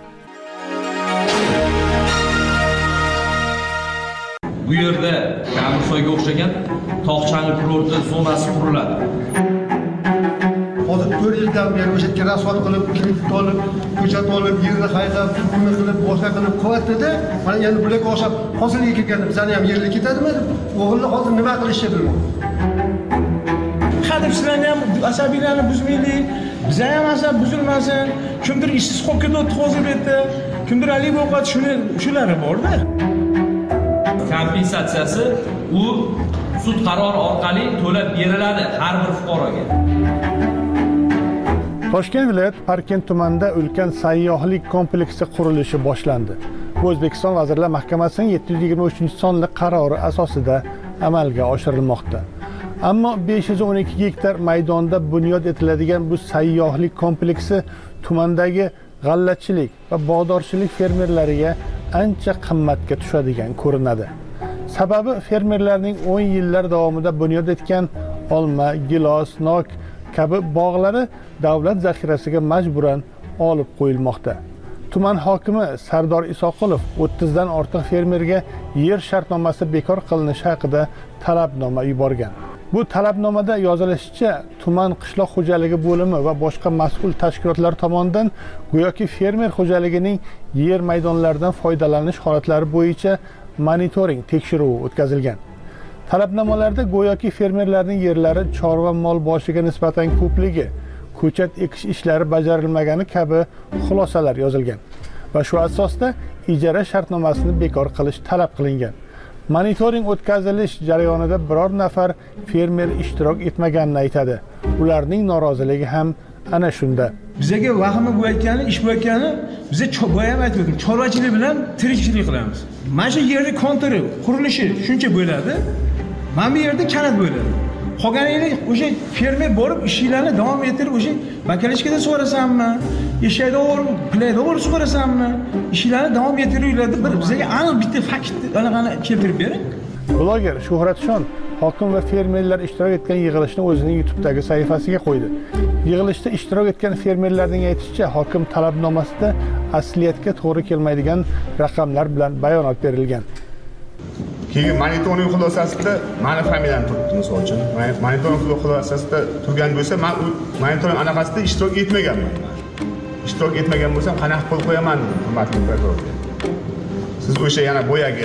Bu yerda Kamirsoyga o'xshagan tog'changli kurorti zonasi quriladi. Hozir 4 yildan beri o'sha yerga rasvot qilib, kredit olib, ko'chat olib, yerni haydab, pulni qilib, boshqa qilib qilyapti-da, mana endi bularga o'xshab hosilga kelganda bizani ham yerga ketadimi? O'g'ilni hozir nima qilishni bilmaydi. Hadeb sizlarni ham asabiylarni buzmaylik, biza ham asab buzilmasin. Kimdir ishsiz qolib ketdi hozir bu yerda, kimdir alik ovqat shulari bor-da. Kompensatsiyasi u sud qarori orqali to'lab beriladi har bir fuqaroga. Toshkent viloyat Parkent tumanida ulkan sayyohlik kompleksi qurilishi boshlandi. Bu O'zbekiston Vazirlar Mahkamasining 723-sonli qarori asosida amalga oshirilmoqda. Ammo 512 gektar maydonda bunyod etiladigan bu sayyohlik kompleksi tumandagi g'allachilik va bog'dorchilik fermerlariga ancha qimmatga tushadigan ko'rinadi. Sababi fermerlarning 10 yillar davomida bunyod etgan olma, gilos, nok kabi bog'lari davlat zaxirasiga majburan olib qo'yilmoqda. Tuman hokimi Sardor Isoqulov 30 dan ortiq fermerga yer shartnomasi bekor qilinishi haqida talabnoma yuborgan. Bu talabnomada yozilishicha, tuman qishloq xo'jaligi bo'limi va boshqa mas'ul tashkilotlar tomonidan go'yoki fermer xo'jaligining yer maydonlaridan foydalanish holatlari bo'yicha monitoring tekshiruvi o'tkazilgan. Talabnomalarda go'yoki fermerlarning yerlari chorva mol boshiga nisbatan ko'pligi, ko'chat ekish ishlari bajarilmagani kabi xulosalar yozilgan va shu asosda ijara shartnomasini bekor qilish talab qilingan. Monitoring o'tkazilish jarayonida biror nafar fermer ishtirok etmaganini aytadi. Ularning noroziligi ham ana shunda. Bizga vahima bo'layotgani, ish bo'layotgani, biza boya ham aytdim, chorvachilik bilan tirikchilik qilamiz. Mana shu yerning konturi, qurilishi shuncha bo'ladi. Mana bu yerda kanat bo'ladi. Qolganini o'sha fermer borib ishlarni davom ettirib, o'sha bakalishkada so'rasammi, eshakdor, pilayda so'rasammi, ishlarni davom ettiringlar deb bizga aniq bitta fakt anaqani keltirib bering. Bloger Shuhratshon hokim va fermerlar ishtirok etgan yig'ilishni o'zining YouTube'dagi sahifasiga qo'ydi. Yig'ilishda ishtirok etgan fermerlarning aytishicha, hokim talabnomasida asliyatga to'g'ri kelmaydigan raqamlar bilan bayonot berilgan. Keyin monitoring xulosasida meni familiyam turibdi, misol uchun. Monitoring xulosasida turgan bo'lsa, men u monitoring anaqasida ishtirok etmaganman. Ishtirok etmagan bo'lsam, qanaqa qo'l qo'yaman dedim hurmatli prokurorga. Siz o'sha yana boyagi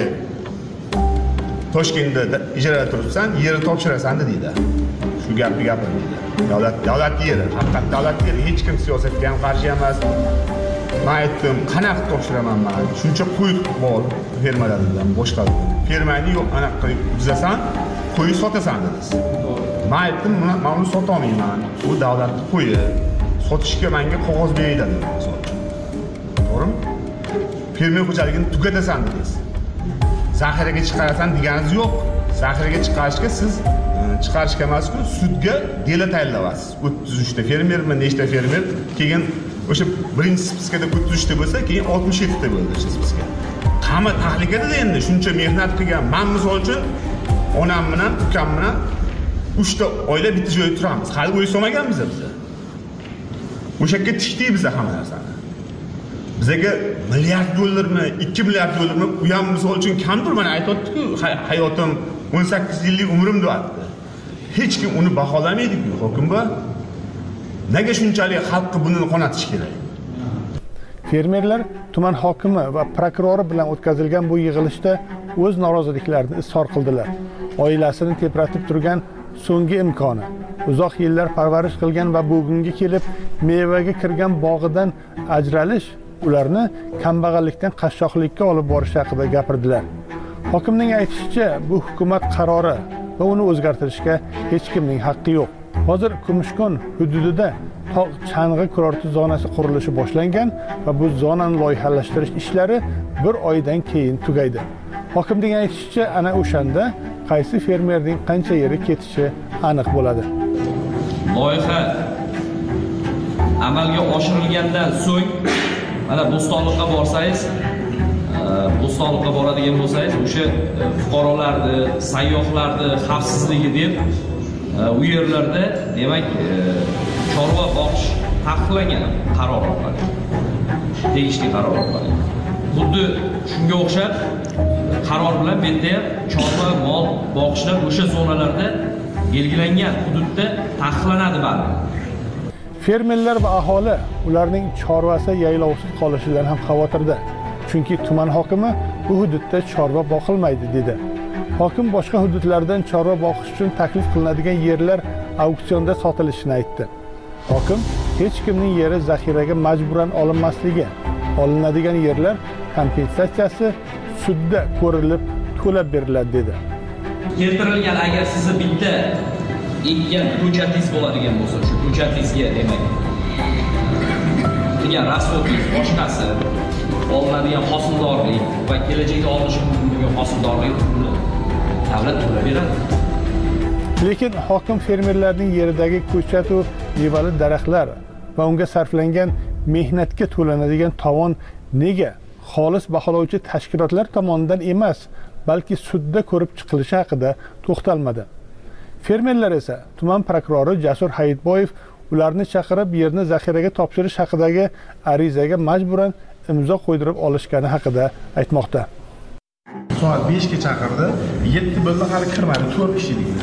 Toshkentda ijarada turibsan, yerni topshirasan deydi. Shu gapni gapirdi. Davlat yeri, haqiqat davlat yeri, hech kim siyosatga ham qarshi emas. Men aytdim, qanaqa topshiraman men? Shuncha qo'y bor fermalardan boshqa. fermani yo'q anaqa qilib buzasan, qo'y sotasan dediz. Men aytdim, men uni sota olmayman. Bu davlatning qo'yi. Sotishga menga qog'oz beradi dedi. To'g'rimi? Fermer xo'jaligini tugatasan dediz. Zaxiraga chiqarasan deganingiz yo'q. Zaxiraga chiqarishga siz chiqarishga emas-ku, sudga dela tayinlaysiz. 33 ta fermermi, nechta fermer, keyin o'sha birinchi spiskada 33 ta bo'lsa, keyin 67 ta bo'ldi o'sha spiska. Hamma tahlikada endi shuncha mehnat qilgan. Men misol uchun onam bilan, ukam bilan 3 ta oila bitta joyda turamiz. Hali uy solmaganmiz biz. O'sha yerga tikdik biz hamma narsani. Bizga milliard dollarmi, 2 milliard dollarmi u ham misol uchun kamdir. Men aytayotdim-ku, hayotim 18 yillik umrim deyapti. Hech kim uni baholamaydi-ku, hokimba. Nega shunchalik xalqqa buni qonatish kerak? Fermerlar tuman hokimi va prokurori bilan o'tkazilgan bu yig'ilishda o'z noroziliklarini izhor qildilar. Oilasini tepratib turgan so'nggi imkoni, uzoq yillar parvarish qilgan va bugunga kelib mevaga kirgan bog'idan ajralish ularni kambag'allikdan qashshoqlikka olib borish haqida gapirdilar. Hokimning aytishicha, bu hukumat qarori va uni o'zgartirishga hech kimning haqqi yo'q. Hozir Kumushkon hududida tog' chang'i kurorti zonasi qurilishi boshlangan va bu zonani loyihalashtirish ishlari 1 oydan keyin tugaydi. Hokimning aytishicha, ana o'shanda qaysi fermerning qancha yeri ketishi aniq bo'ladi. Loyiha amalga oshirilgandan so'ng mana Bo'stonliqqa borsangiz, Bo'stonliqqa boradigan bo'lsangiz, o'sha fuqarolarni, sayyohlarni xavfsizligi deb u yerlarda demak chorva boqish taqiqlangan qaror orqali. Tegishli qaror orqali. Xuddi shunga o'xshab qaror bilan bu yerda chorva, mol boqishlar o'sha zonalarda belgilangan hududda taqiqlanadi bari. Fermerlar va aholi ularning chorvasi yaylovsiz qolishidan ham xavotirda. Chunki tuman hokimi bu hududda chorva boqilmaydi dedi. Hokim boshqa hududlardan chorva boqish uchun taklif qilinadigan yerlar auksionda sotilishini aytdi. Hokim hech kimning yeri zaxiraga majburan olinmasligi, olinadigan yerlar kompensatsiyasi sudda ko'rilib to'lab beriladi dedi. Keltirilgan agar sizni bitta ekkan ko'chatingiz bo'ladigan bo'lsa, shu ko'chatingizga demak degan rasxodingiz boshqasi olinadigan hosildorlik va kelajakda olinishi mumkin bo'lgan hosildorlik davlat to'lab beradi. Lekin hokim fermerlarning yeridagi ko'chat va mevali daraxtlar va unga sarflangan mehnatga to'lanadigan tovon nega xolis baholovchi tashkilotlar tomonidan emas, balki sudda ko'rib chiqilishi haqida to'xtalmadi. Fermerlar esa tuman prokurori Jasur Hayitboyev ularni chaqirib yerni zaxiraga topshirish haqidagi arizaga majburan imzo qo'ydirib olishgani haqida aytmoqda. Soat 5 ga chaqirdi, 7 bo'ldi hali kirmadi, 4 kishi edik biz.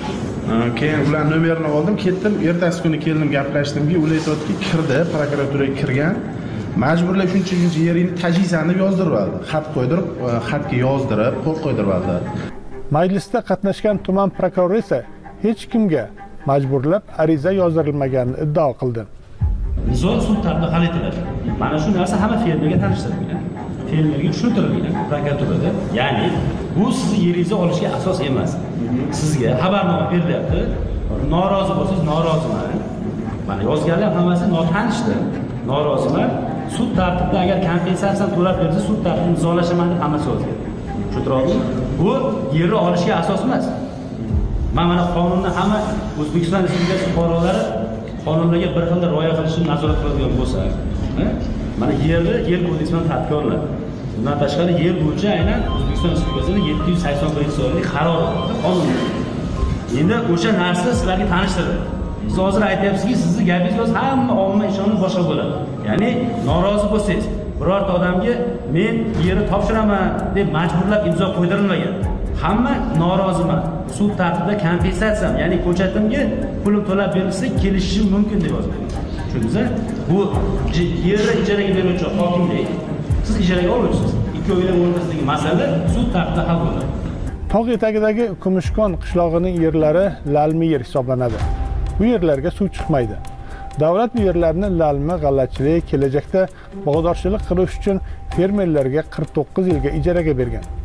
Keyin ular nomerini oldim, ketdim, ertasi kuni keldim, gaplashdimki, ular aytdi, kirdi, prokuraturaga kirgan. Majburlab shuncha yeringni tajiysan deb yozdirib oldi. Xat qo'ydirib, xatga yozdirib, qo'l qo'ydirib oldi. Majlisda qatnashgan tuman prokurori esa hech kimga majburlab ariza yozdirilmaganini iddao qildi. Nizo sud tarafida hal etiladi. Mana shu narsa hamma fermerga tanishtirilgan. Fermerga tushuntirilgan prokuraturada. Ya'ni bu sizni yeringizni olishga asos emas. Sizga xabarnoma berilyapti. Norozi bo'lsangiz noroziman. Mana yozganlar hammasi notanishdir. Noroziman. Sud tartibida agar kompensatsiya to'lab bersa, sud tartibida imzolashaman deb hammasi yozgan. Tushuntiradingizmi? Bu yerni olishga asos emas. Mana qonunni hamma O'zbekiston Respublikasi fuqarolari qonunlarga bir xil rioya qilishini nazorat qiladigan bo'lsa, mana yer kodeksi bilan tartibga olinadi. Bundan tashqari yer bo'yicha aynan O'zbekiston Respublikasining 781-sonli qarori bor, qonun. Endi o'sha narsa sizlarga tanishtirdi. Siz hozir aytyapsizki, sizni gapingiz hamma omma ishonib boshqa bo'ladi. Ya'ni norozi bo'lsangiz, birorta odamga men yerni topshiraman deb majburlab imzo qo'ydirilmagan. Hamma noroziman. Sud tartibida kompensatsiyam, ya'ni ko'chatimga pulim to'lab berilsa kelishishim mumkin deb yozgan. Tushundingizmi? Bu yerni ijaraga beruvchi hokimlik, siz ijaraga oluvchisiz. Ikki oilaning o'rtasidagi masala sud tartibida hal bo'ladi. Tog' etagidagi Kumushkon qishlog'ining yerlari lalmi yer hisoblanadi. Bu yerlarga suv chiqmaydi. Davlat bu yerlarni lalmi, g'allachilik, kelajakda bog'dorchilik qilish uchun fermerlarga 49 yilga ijaraga bergan.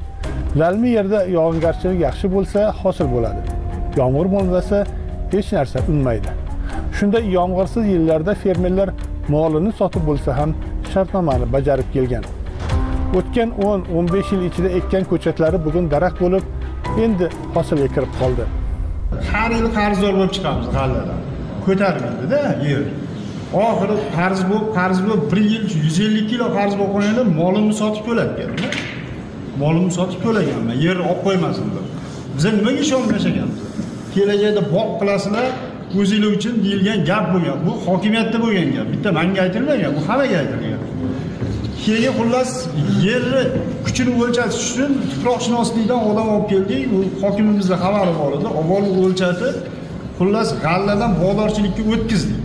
Lalmi yerda yog'ingarchilik yaxshi bo'lsa, hosil bo'ladi. Yomg'ir bo'lmasa, hech narsa unmaydi. Shunday yomg'irsiz yillarda fermerlar molini sotib bo'lsa ham shartnomani bajarib kelgan. O'tgan 10-15 yil ichida ekkan ko'chatlari bugun daraxt bo'lib, endi hosilga kirib qoldi. Har yil qarzdor bo'lib chiqamiz g'alladan. Ko'tarmaydi-da yer. Oxiri qarz bo'lib 1 yil 150 kilo qarz bo'lib qo'yganda molimni sotib to'latganman. Molimni sotib to'laganman, yerni olib qo'ymasin deb. Biz nimaga ishonib yashaganmiz? Kelajakda boq qilasizlar, o'zinglar uchun deyilgan gap bo'lgan. Bu hokimiyatda bo'lgan gap. Bitta menga aytilmagan, bu hammaga aytilgan. Keyin xullas yerni kuchini o'lchatish uchun tuproqshunoslikdan odam olib keldik. U hokimimizning xabari bor edi. Avval o'lchatib, xullas g'alladan bozorchilikka o'tkazdik.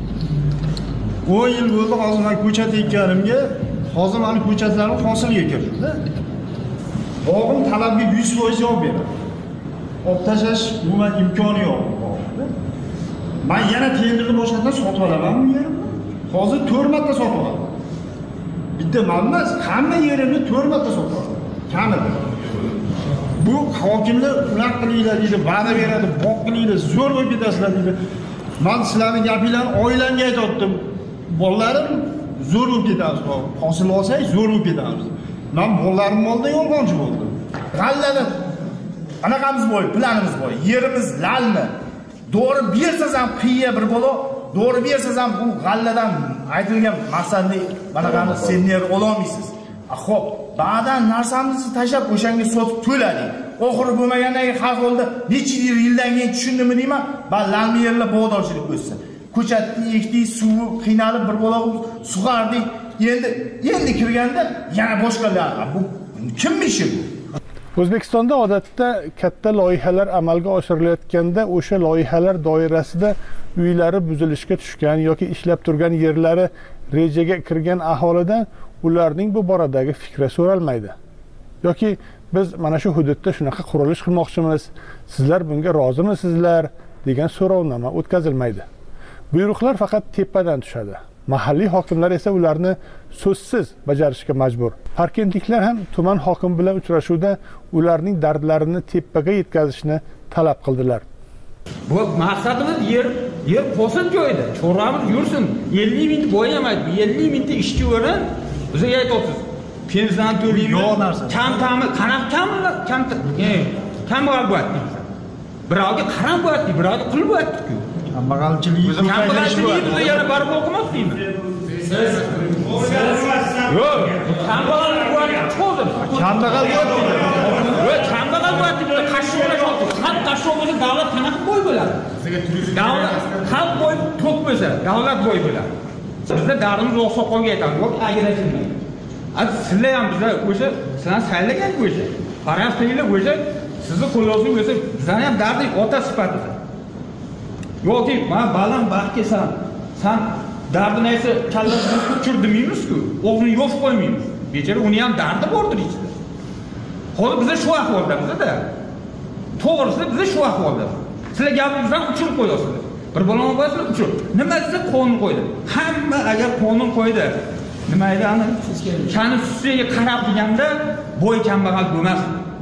10 yil bo'ldi hozir men ko'chat ekkanimga, hozir meni ko'chatlarim hosilga kirdi. Bog'im talabga 100% javob beradi. Olib tashlash umuman imkoni yo'q. Men yana tenderni boshqatdan sotib olaman bu yerni. Hozir 4 marta sotib olaman. Bitta emas, hamma yerimni 4 marta sotib olaman. Kamida. Bu hokimlar unaqa qilinglar deydi, va'da beradi, boq qilinglar, zo'r bo'lib ketasizlar deydi. Men sizlarning gapinglarni oilamga aytdim. Bolalarim zo'r bo'lib ketamiz. Hosil olsak zo'r bo'lib ketamiz. Men bolalarim molda yolg'onchi bo'ldim. G'allada anaqamiz bo'y, planimiz bo'y. Yerimiz lalmi. Doğru bersangiz ham qiya bir bo'lo, doğru bersangiz ham bu g'alladan aytilgan maqsadni manaqani senior ololmaysiz. Xo'p, ba'dan narsamizni tashlab o'shanga sotib to'ladik. Oxiri bo'lmagandan keyin xalq oldi, necha yildan keyin tushundimmi deyman, ba lalmi yerlar bog'dorchilik o'tsin. Ko'chatni ekdik, suvi qiynalib bir bo'loq sug'ardik. Endi kirganda yana boshqalar. Bu kimning ishi bu? O'zbekistonda odatda katta loyihalar amalga oshirilayotganda o'sha loyihalar doirasida uylari buzilishga tushgan yoki ishlab turgan yerlari rejaga kirgan aholidan ularning bu boradagi fikri so'ralmaydi. Yoki biz mana shu hududda shunaqa qurilish qilmoqchimiz, sizlar bunga rozimisizlar degan so'rovnoma o'tkazilmaydi. Buyruqlar faqat tepadan tushadi. Mahalliy hokimlar esa ularni so'zsiz bajarishga majbur. Parkentliklar ham tuman hokim bilan uchrashuvda ularning dardlarini tepaga yetkazishni talab qildilar. Bu maqsadimiz yer qo'sin joyda, chorramiz yursin. 50 ming bo'yamaydi. 50 mingta ishchi o'rin bizga aytasiz. Pensiyan to'laymiz. Kam bo'lyapti. Birovga qarab bo'lyapti, birovga qilib bo'lyapti-ku. Kambag'alchilik bizga yana barib o'qimas deymiz. Yo'q, kambag'al bo'lyapti, cho'zdim. Kambag'al bo'lyapti, qashshoqlar oldi. Xalq qashshoq bo'lsa, davlat qanaqa bo'y bo'ladi? Davlat xalq bo'y to'q bo'lsa, davlat bo'y bo'ladi. Bizda dardimiz oqsoqolga aytamiz, yo'q, agrashilmaydi. Sizlar ham bizlar o'sha sizlar saylagan o'sha. Qarashinglar o'sha sizni qo'lingizga o'sha bizlarning ham dardi ota sifatida. Yo'q, men baland baxt kelsan, sen dardini esa kallasini tushir demaymiz-ku, o'g'lini yo'q qo'ymaymiz. Bechora uni ham dardi bordir ichida. Hozir biz shu ahvolda bizda. To'g'risi biz shu ahvolda. Sizlar gapingizdan uchirib qo'yasizlar. Bir balon bo'lsa uchir. Nima siz qonun qo'ydi? Hamma agar qonun qo'ydi, nima edi ana? Shani ustiga qarab deganda bo'y kambag'al bo'lmas.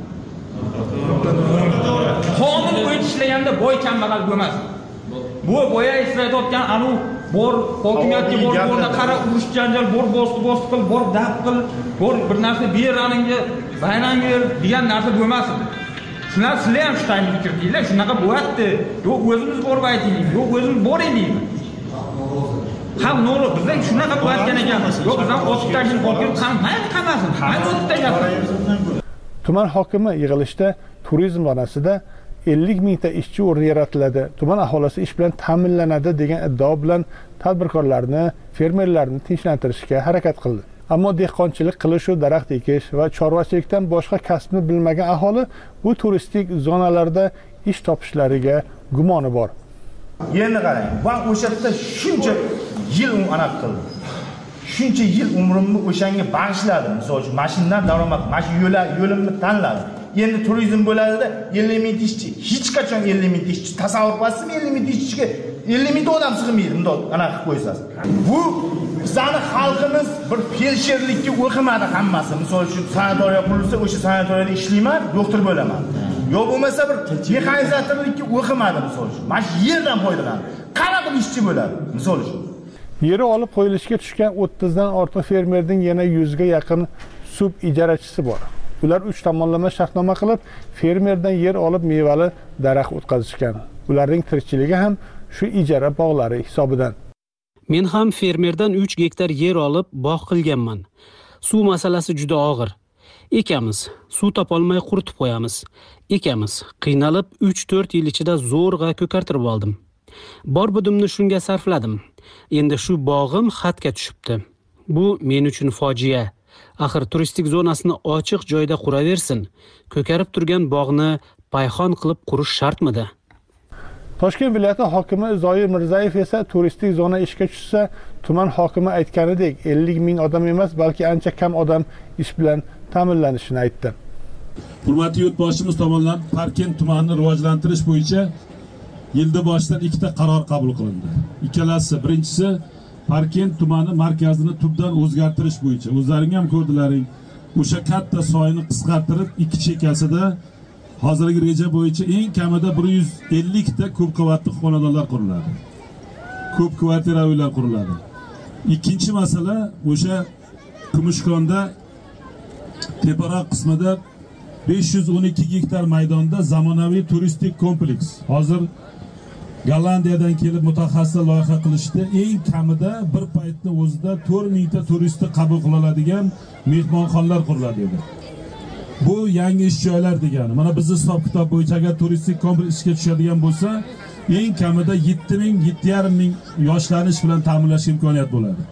Qonun bo'yicha ishlaganda bo'y kambag'al bo'lmas. Bu boya islayotgan anu bor hokimiyatga borda qarab urush janjal bor bosti qil, bor dab qil, bor bir narsa beraningga, bayrangga degan narsa bo'lmasin. Sizlar ham shu tayin fikr deydilar, shunaqa bo'lyapti. Yo'q, o'zimiz borib aytaylik, yo'q, o'zimiz boraylik. Ham no'g'ri, bizda shunaqa bo'layotgan ekanmiz. Yo'q, bizdan o'tib tashlab borib qamasin. Mayli o'tib tashlab. Tuman hokimi yig'ilishda turizm zonasida 50 mingta ishchi o'rni yaratiladi, tuman aholisi ish bilan ta'minlanadi degan iddao bilan tadbirkorlarni, fermerlarni tinchlantirishga harakat qildi. Ammo dehqonchilik qilish, daraxt ekish va chorvachilikdan boshqa kasbni bilmagan aholi bu turistik zonalarda ish topishlariga gumoni bor. Endi qarang, men o'sha yerda shuncha yil anaqa qildim. Shuncha yil umrimni o'shanga bag'ishladim. Misol uchun mashinadan daromad, mana shu yo'limni tanladim. Endi turizm bo'ladida 50 ming ishchi, hech qachon 50 ming ishchi tasavvur qilsam 50 ming ishchiga 50 mingta odam sig'maydi, bundoq anaqa qilib qo'ysangiz. Bu bizani xalqimiz bir felsherlikka o'qimadi hammasi. Misol uchun sanatoriya qurilsa, o'sha sanatoriyada ishlayman, doktor bo'laman. Yo bo'lmasa bir mexanizatorlikka o'qimadi misol uchun. Mana shu yerdan foydalanadi. Qana bir ishchi bo'ladi misol uchun. Yeri olib qo'yilishga tushgan 30 dan ortiq fermerning yana 100 ga yaqin sub ijarachisi bor. Ular 3 tomonlama shartnoma qilib, fermerdan yer olib mevali daraxt o'tkazishgan. Ularning tirikchiligi ham shu ijara bog'lari hisobidan. Men ham fermerdan 3 gektar yer olib bog' qilganman. Suv masalasi juda og'ir. Ekamiz, suv topolmay quritib qo'yamiz. Ekamiz, qiynalib 3-4 yil ichida zo'rg'a ko'kartirib oldim. Bor budimni shunga sarfladim. Endi shu bog'im xatga tushibdi. Bu men uchun fojia. Axir turistik zonasini ochiq joyda quraversin. Ko'karib turgan bog'ni payxon qilib qurish shartmidi? Toshkent viloyati hokimi Zoir Mirzayev esa turistik zona ishga tushsa, tuman hokimi aytganidek 50 ming odam emas, balki ancha kam odam ish bilan ta'minlanishini aytdi. Hurmatli yurtboshimiz tomonidan Parkent tumanini rivojlantirish bo'yicha yilda boshidan 2 ta qaror qabul qilindi. Ikkalasi, birinchisi Parkent tumani markazini tubdan o'zgartirish bo'yicha. O'zlaring ham ko'rdilaring. O'sha katta soyni qisqartirib 2 chekkasida hozirgi reja bo'yicha eng kamida 150 ta ko'p qavatli xonadonlar quriladi. Ko'p kvartira uylar quriladi. Ikkinchi masala o'sha Kumushkonda teparoq qismida 512 gektar maydonda zamonaviy turistik kompleks. Hozir Gollandiyadan kelib mutaxassislar loyiha qilishdi. Eng kamida bir paytda o'zida 4000 ta turistni qabul qila oladigan mehmonxonalar quriladi edi. Bu yangi ish joylar degani. Mana bizning hisob-kitob bo'yicha agar turistik kompleks ishga tushadigan bo'lsa, eng kamida 7000-7,5 ming yoshlarni ish bilan ta'minlash imkoniyat bo'ladi.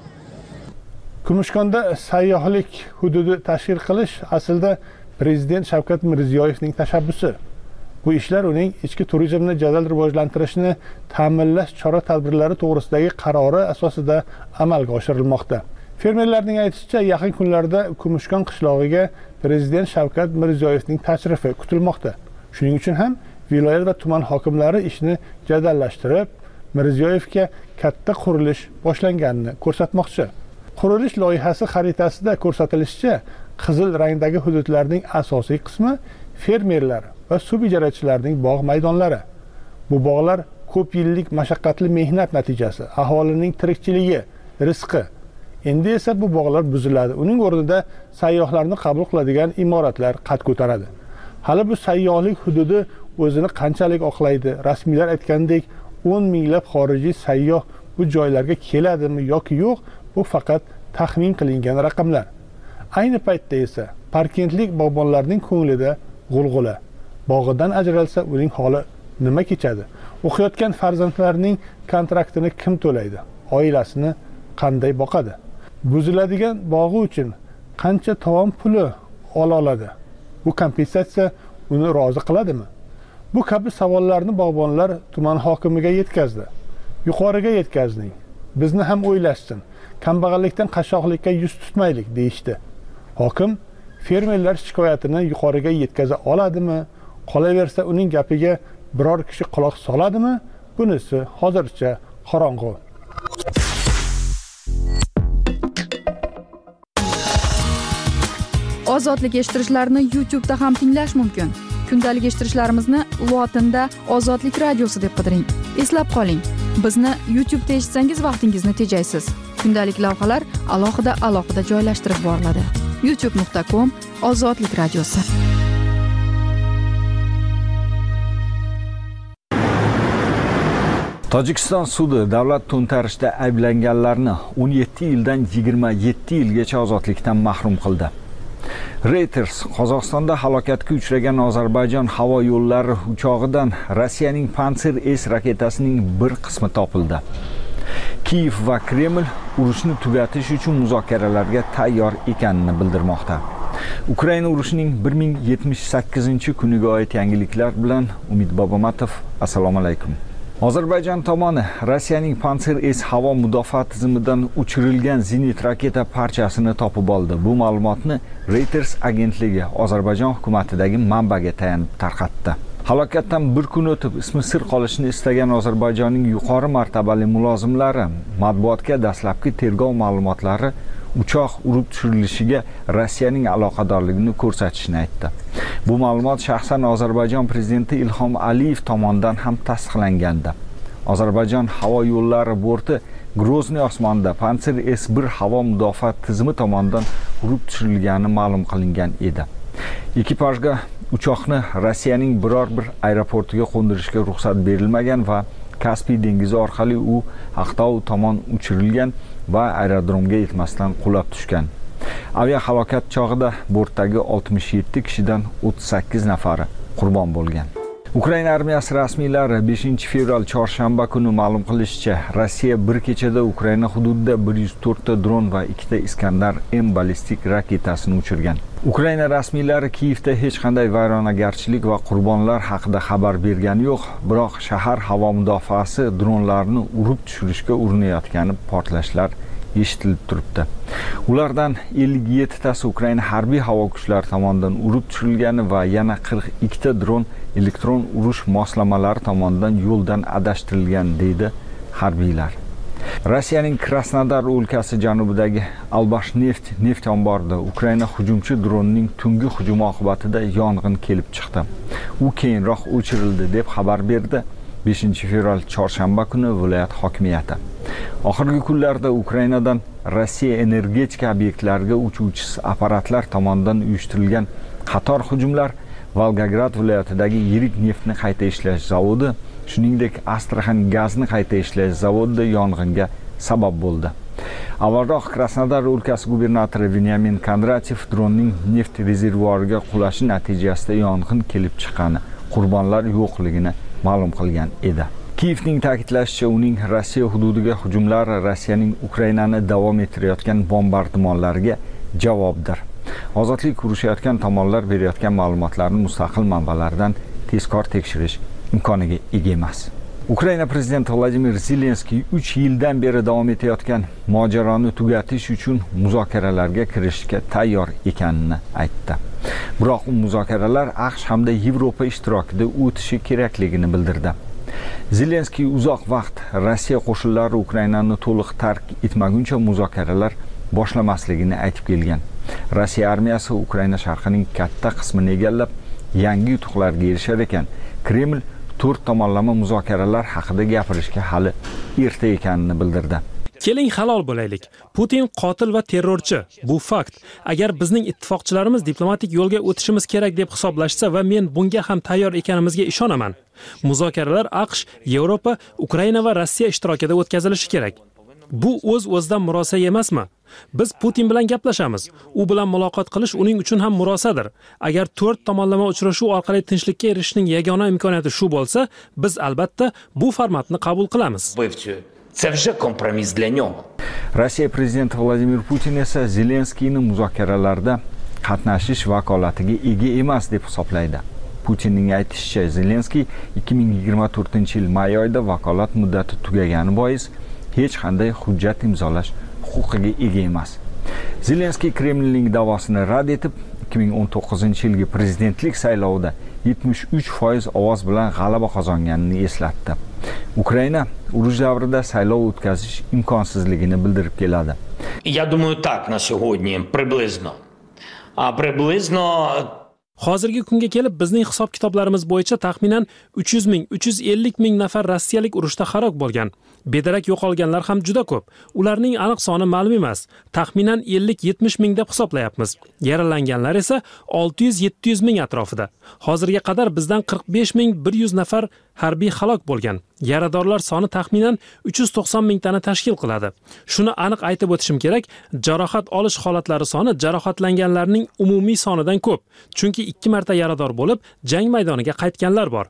Kumushkonda sayyohlik hududi tashkil qilish aslida Prezident Shavkat Mirziyoyevning tashabbusi. Bu ishlar uning ichki turizmni jadal rivojlantirishni ta'minlash chora-tadbirlari to'g'risidagi qarori asosida amalga oshirilmoqda. Fermerlarning aytishicha, yaqin kunlarda Kumushkon qishlog'iga Prezident Shavkat Mirziyoyevning tashrifi kutilmoqda. Shuning uchun ham viloyat va tuman hokimlari ishni jadallashtirib, Mirziyoyevga katta qurilish boshlanganini ko'rsatmoqchi. Qurilish loyihasi xaritasida ko'rsatilishicha, qizil rangdagi hududlarning asosiy qismi fermerlar va subijarachilarning bog' maydonlari. Bu bog'lar ko'p yillik mashaqqatli mehnat natijasi, aholining tirikchiligi, rizqi. Endi esa bu bog'lar buziladi. Uning o'rnida sayyohlarni qabul qiladigan imoratlar qad ko'taradi. Hali bu sayyohlik hududi o'zini qanchalik oqlaydi? Rasmiylar aytgandek 10 minglab xorijiy sayyoh bu joylarga keladimi yoki yo'q, bu faqat taxmin qilingan raqamlar. Ayni paytda esa parkentlik bog'bonlarning ko'nglida g'ulg'ula. Bog'idan ajralsa uning holi nima kechadi? O'qiyotgan farzandlarining kontraktini kim to'laydi? Oilasini qanday boqadi? Buziladigan bog'i uchun qancha tovon puli ola oladi? Bu kompensatsiya uni rozi qiladimi? Bu kabi savollarni bog'bonlar tuman hokimiga yetkazdi. Yuqoriga yetkazning. Bizni ham o'ylashsin. Kambag'allikdan qashshoqlikka yuz tutmaylik deyishdi. Hokim fermerlar shikoyatini yuqoriga yetkaza oladimi? Qolaversa uning gapiga biror kishi quloq soladimi? Bunisi hozircha qorong'u. Ozodlik eshittirishlarni YouTube'da ham tinglash mumkin. Kundalik eshittirishlarimizni lotinda Ozodlik radiosi deb qidiring. Eslab qoling, bizni YouTube'da eshitsangiz vaqtingizni tejaysiz. Kundalik lavhalar alohida joylashtirib boriladi. youtube.com/Ozodlik radiosi. Tojikiston sudi davlat to'ntarishda ayblanganlarni 17 yildan 27 yilgacha ozodlikdan mahrum qildi. Reuters Qozog'istonda halokatga uchragan Ozarbayjon havo yo'llari uchog'idan Rossiyaning Pantsir S raketasining bir qismi topildi. Kiyev va Kreml urushni tugatish uchun muzokaralarga tayyor ekanini bildirmoqda. Ukraina urushining 1078-kuniga oid yangiliklar bilan Umid Bobomatov. Assalomu alaykum. Ozarbayjon tomoni Rossiyaning Pantsir S havo mudofaa tizimidan uchirilgan zenit raketa parchasini topib oldi. Bu ma'lumotni Reuters agentligi Ozarbayjon hukumatidagi manbaga tayanib tarqatdi. Halokatdan bir kun o'tib ismi sir qolishini istagan Ozarbayjonning yuqori martabali mulozimlari matbuotga dastlabki tergov ma'lumotlari uchoq urib tushirilishiga Rossiyaning aloqadorligini ko'rsatishini aytdi. Bu ma'lumot shaxsan Ozarbayjon prezidenti Ilhom Aliyev tomonidan ham tasdiqlangandi. Ozarbayjon havo yo'llari borti Grozniy osmonida Pantsir S-1 havo mudofaa tizimi tomonidan urib tushirilgani ma'lum qilingan edi. Ekipajga uchoqni Rossiyaning biror bir aeroportiga qo'ndirishga ruxsat berilmagan va Kaspiy dengizi orqali u Aqtau tomon uchirilgan va aerodromga yetmasdan qulab tushgan. Aviahalokat chog'ida bortdagi 67 kishidan 38 nafari qurbon bo'lgan. Ukraina armiyasi rasmiylari 5-fevral chorshanba kuni ma'lum qilishicha, Rossiya bir kechada Ukraina hududida 104 ta dron va 2 ta Iskandar M ballistik raketasini uchirgan. Ukraina rasmiylari Kiyevda hech qanday vayronagarchilik va qurbonlar haqida xabar bergani yo'q, biroq shahar havo mudofaasi dronlarni urib tushirishga urinayotgani portlashlar eshitilib turibdi. Ulardan 57 tasi Ukraina harbiy havo kuchlari tomonidan urib tushirilgani va yana 42 ta dron elektron urush moslamalari tomonidan yo'ldan adashtirilgan deydi harbiylar. Rossiyaning Krasnodar o'lkasi janubidagi Albash neft omborida Ukraina hujumchi dronining tungi hujumi oqibatida yong'in kelib chiqdi. U keyinroq o'chirildi deb xabar berdi 5-fevral chorshanba kuni viloyat hokimiyati. Oxirgi kunlarda Ukrainadan Rossiya energetika obyektlariga uchuvchisiz apparatlar tomonidan uyushtirilgan qator hujumlar Volgograd viloyatidagi yirik neftni qayta ishlash zavodi, shuningdek Astraxan gazni qayta ishlash zavodida yong'inga sabab bo'ldi. Avvalroq Krasnodar o'lkasi gubernatori Venyamin Kondratyev dronning neft rezervuariga qulashi natijasida yong'in kelib chiqqani, qurbonlar yo'qligini ma'lum qilgan edi. Kiyevning ta'kidlashicha, uning Rossiya hududiga hujumlari Rossiyaning Ukrainani davom ettirayotgan bombardimonlariga javobdir. Ozodlik urushayotgan tomonlar berayotgan ma'lumotlarni mustaqil manbalardan tezkor tekshirish imkoniga ega emas. Ukraina prezidenti Vladimir Zelenskiy 3 yildan beri davom etayotgan mojaroni tugatish uchun muzokaralarga kirishga tayyor ekanini aytdi. Biroq u muzokaralar AQSh hamda Yevropa ishtirokida o'tishi kerakligini bildirdi. Zelenskiy uzoq vaqt Rossiya qo'shinlari Ukrainani to'liq tark etmaguncha muzokaralar boshlamasligini aytib kelgan. Rossiya armiyasi Ukraina sharqining katta qismini egallab, yangi yutuqlarga erishar ekan, Kreml 4 tomonlama muzokaralar haqida gapirishga hali erta ekanini bildirdi. Keling halol bo'laylik. Putin qotil va terrorchi. Bu fakt. Agar bizning ittifoqchilarimiz diplomatik yo'lga o'tishimiz kerak deb hisoblashsa va men bunga ham tayyor ekanimizga ishonaman. Muzokaralar AQSh, Yevropa, Ukraina va Rossiya ishtirokida o'tkazilishi kerak. Bu o'z-o'zidan murosa emasmi? Biz Putin bilan gaplashamiz. U bilan muloqot qilish uning uchun ham murosadir. Agar 4 tomonlama uchrashuv orqali tinchlikka erishishning yagona imkoniyati shu bo'lsa, biz albatta bu formatni qabul qilamiz. Це вже компроміс для нього. Rossiya prezidenti Vladimir Putin esa Zelenskiyni muzokaralarda qatnashish vakolatiga ega emas deb hisoblaydi. Putinning aytishicha, Zelenskiy 2024-yil may oyida vakolat muddati tugagani bois hech qanday hujjat imzolash huquqiga ega emas. Zelenskiy Kremlning da'vosini rad etib, 2019-yilgi prezidentlik saylovida 73% ovoz bilan g'alaba qozonganini eslatdi. Ukraina urush davrida saylov o'tkazish imkonsizligini bildirib keladi. Я думаю, так на сьогодні приблизно. А приблизно Hozirgi kunga kelib bizning hisob-kitoblarimiz bo'yicha taxminan 300 ming, 350 ming nafar rossiyalik urushda halok bo'lgan. Bedarak yo'qolganlar ham juda ko'p. Ularning aniq soni ma'lum emas. Taxminan 50-70 ming deb hisoblayapmiz. Yaralanganlar esa 600-700 ming atrofida. Hozirga qadar bizdan 45 ming 100 nafar harbiy halok bo'lgan. Yaradorlar soni taxminan 390 mingtani tashkil qiladi. Shuni aniq aytib o'tishim kerak, jarohat olish holatlari soni jarohatlanganlarning umumiy sonidan ko'p. Chunki 2 marta yarador bo'lib, jang maydoniga qaytganlar bor.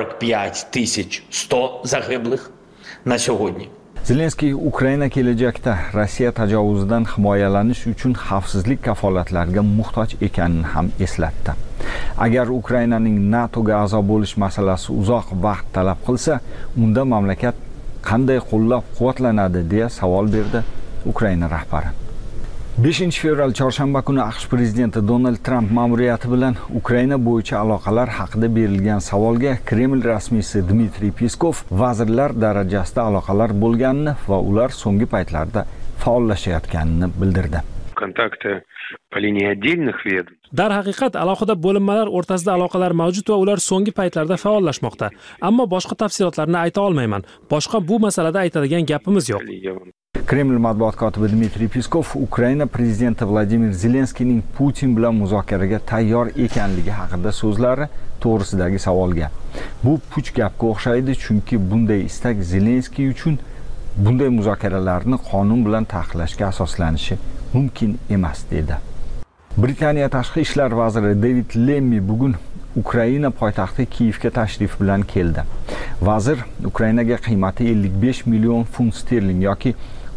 45 100 загиблих на сьогодні. Zelenskiy Ukraina kelajakda Rossiya tajovuzidan himoyalanish uchun xavfsizlik kafolatlariga muhtoj ekanini ham eslatdi. Agar Ukrainaning NATOga a'zo bo'lish masalasi uzoq vaqt talab qilsa, unda mamlakat qanday qo'llab-quvvatlanadi deya savol berdi Ukraina rahbari. 5-fevral chorshanba kuni AQSh prezidenti Donald Tramp ma'muriyati bilan Ukraina bo'yicha aloqalar haqida berilgan savolga Kreml rasmiysi Dmitriy Peskov vazirlar darajasida aloqalar bo'lganini va ular so'nggi paytlarda faollashayotganini bildirdi. Kontakты по линии отдельных ведомств. Darhaqiqat alohida bo'linmalar o'rtasida aloqalar mavjud va ular so'nggi paytlarda faollashmoqda. Ammo boshqa tafsilotlarni ayta olmayman. Boshqa bu masalada aytadigan gapimiz yo'q. Kreml matbuot kotibi Dmitriy Peskov Ukraina prezidenti Vladimir Zelenskiyning Putin bilan muzokaraga tayyor ekanligi haqida so'zlari to'g'risidagi savolga "Bu puch gapga o'xshaydi, chunki bunday istak Zelenskiy uchun bunday muzokaralarni qonun bilan taqiqlashga asoslanishi mumkin emas" dedi. Britaniya tashqi ishlar vaziri David Lemmy bugun Ukraina poytaxti Kiyevga tashrif bilan keldi. Vazir Ukrainaga qiymati 55 million funt sterling yoki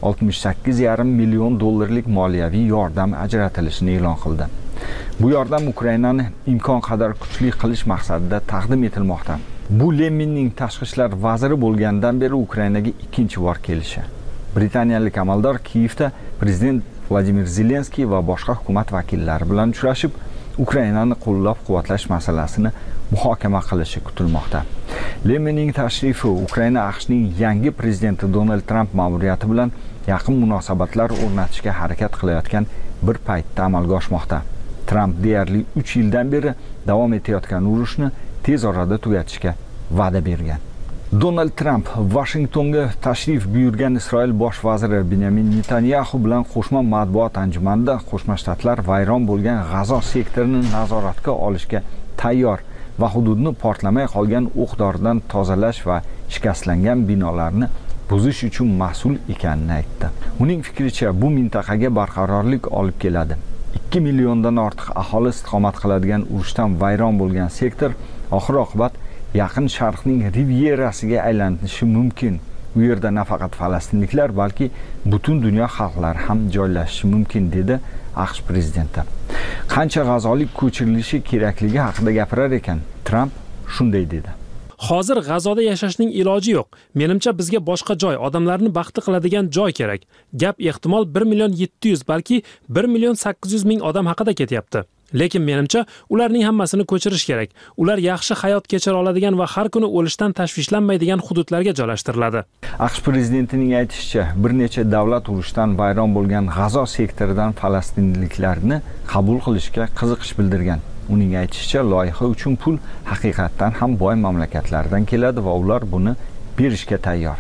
68,5 million dollarlik moliyaviy yordam ajratilishini e'lon qildi. Bu yordam Ukrainani imkon qadar kuchli qilish maqsadida taqdim etilmoqda. Bu Lemmyning tashqi ishlar vaziri bo'lgandan beri Ukrainaga ikkinchi bor kelishi. Britaniyalik amaldor Kiyevda prezident Vladimir Zelenskiy va boshqa hukumat vakillari bilan uchrashib, Ukrainani qo'llab-quvvatlash masalasini muhokama qilishi kutilmoqda. Lemmyning tashrifi Ukraina AQShning yangi prezidenti Donald Tramp ma'muriyati bilan yaqin munosabatlar o'rnatishga harakat qilayotgan bir paytda amalga oshmoqda. Tramp deyarli 3 yildan beri davom etayotgan urushni tez orada tugatishga va'da bergan. Donald Tramp Washingtonga tashrif buyurgan Isroil bosh vaziri Benyamin Netanyahu bilan qo'shma matbuot anjumanida Qo'shma Shtatlar vayron bo'lgan G'azo sektorini nazoratga olishga tayyor va hududni portlamay qolgan o'q-doridan tozalash va shikastlangan binolarni buzish uchun mas'ul ekanini aytdi. Uning fikricha, bu mintaqaga barqarorlik olib keladi. 2 milliondan ortiq aholi istiqomat qiladigan urushdan vayron bo'lgan sektor oxir-oqibat Yaqin Sharqning rivierasiga aylanishi mumkin. U yerda nafaqat falastinliklar, balki butun dunyo xalqlari ham joylashishi mumkin, dedi AQSh prezidenti. Qancha g'azolik ko'chirilishi kerakligi haqida gapirar ekan, Tramp shunday dedi: Hozir G'azoda yashashning iloji yo'q. Menimcha bizga boshqa joy, odamlarni baxtli qiladigan joy kerak. Gap ehtimol 1 million 700 balki 1 million 800 ming odam haqida ketyapti. Lekin menimcha ularning hammasini ko'chirish kerak. Ular yaxshi hayot kechira oladigan va har kuni o'lishdan tashvishlanmaydigan hududlarga joylashtiriladi. AQSh prezidentining aytishicha, bir necha davlat urushdan vayron bo'lgan G'azo sektoridan falastinliklarni qabul qilishga qiziqish bildirgan. Uning aytishicha, loyiha uchun pul haqiqatdan ham boy mamlakatlardan keladi va ular buni berishga tayyor.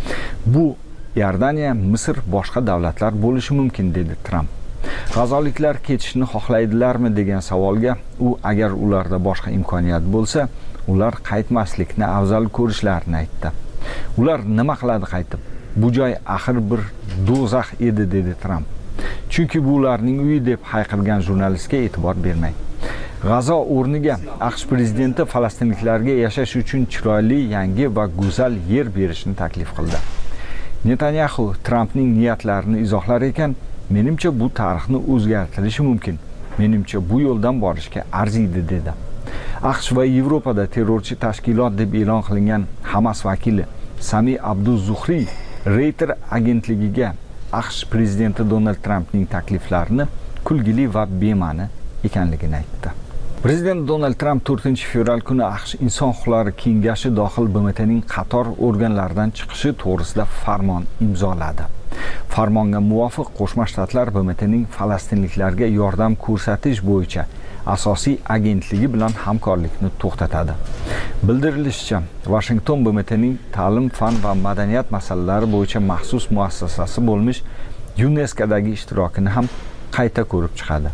Bu Iordaniya, Misr, boshqa davlatlar bo'lishi mumkin, dedi Tramp. G'azoliklar ketishni xohlaydilarmi degan savolga u agar ularda boshqa imkoniyat bo'lsa, ular qaytmaslikni afzal ko'rishlarini aytdi. Ular nima qiladi qaytib? Bu joy axir bir do'zax edi, dedi Tramp. Chunki bu ularning uyi deb hayqirgan jurnalistga e'tibor bermang. G'azo o'rniga AQSh prezidenti falastinliklarga yashash uchun chiroyli, yangi va go'zal yer berishni taklif qildi. Netanyahu Trampning niyatlarini izohlar ekan, menimcha bu tarixni o'zgartirishi mumkin. Menimcha bu yo'ldan borishga arziydi, dedi. AQSh va Yevropada terrorchi tashkilot deb e'lon qilingan Hamas vakili Sami Abduz-Zuhri Reuters agentligiga AQSh prezidenti Donald Trampning takliflarini kulgili va bema'ni ekanligini aytdi. Prezident Donald Tramp 4-fevral kuni AQSh Inson huquqlari kengashi dohil BMTning qator organlaridan chiqishi to'g'risida farmon imzoladi. Farmonga muvofiq Qo'shma Shtatlar BMTning falastinliklarga yordam ko'rsatish bo'yicha asosiy agentligi bilan hamkorlikni to'xtatadi. Bildirilishicha, Washington BMTning ta'lim, fan va madaniyat masalalari bo'yicha maxsus muassasasi bo'lmish UNESCOdagi ishtirokini ham qayta ko'rib chiqadi.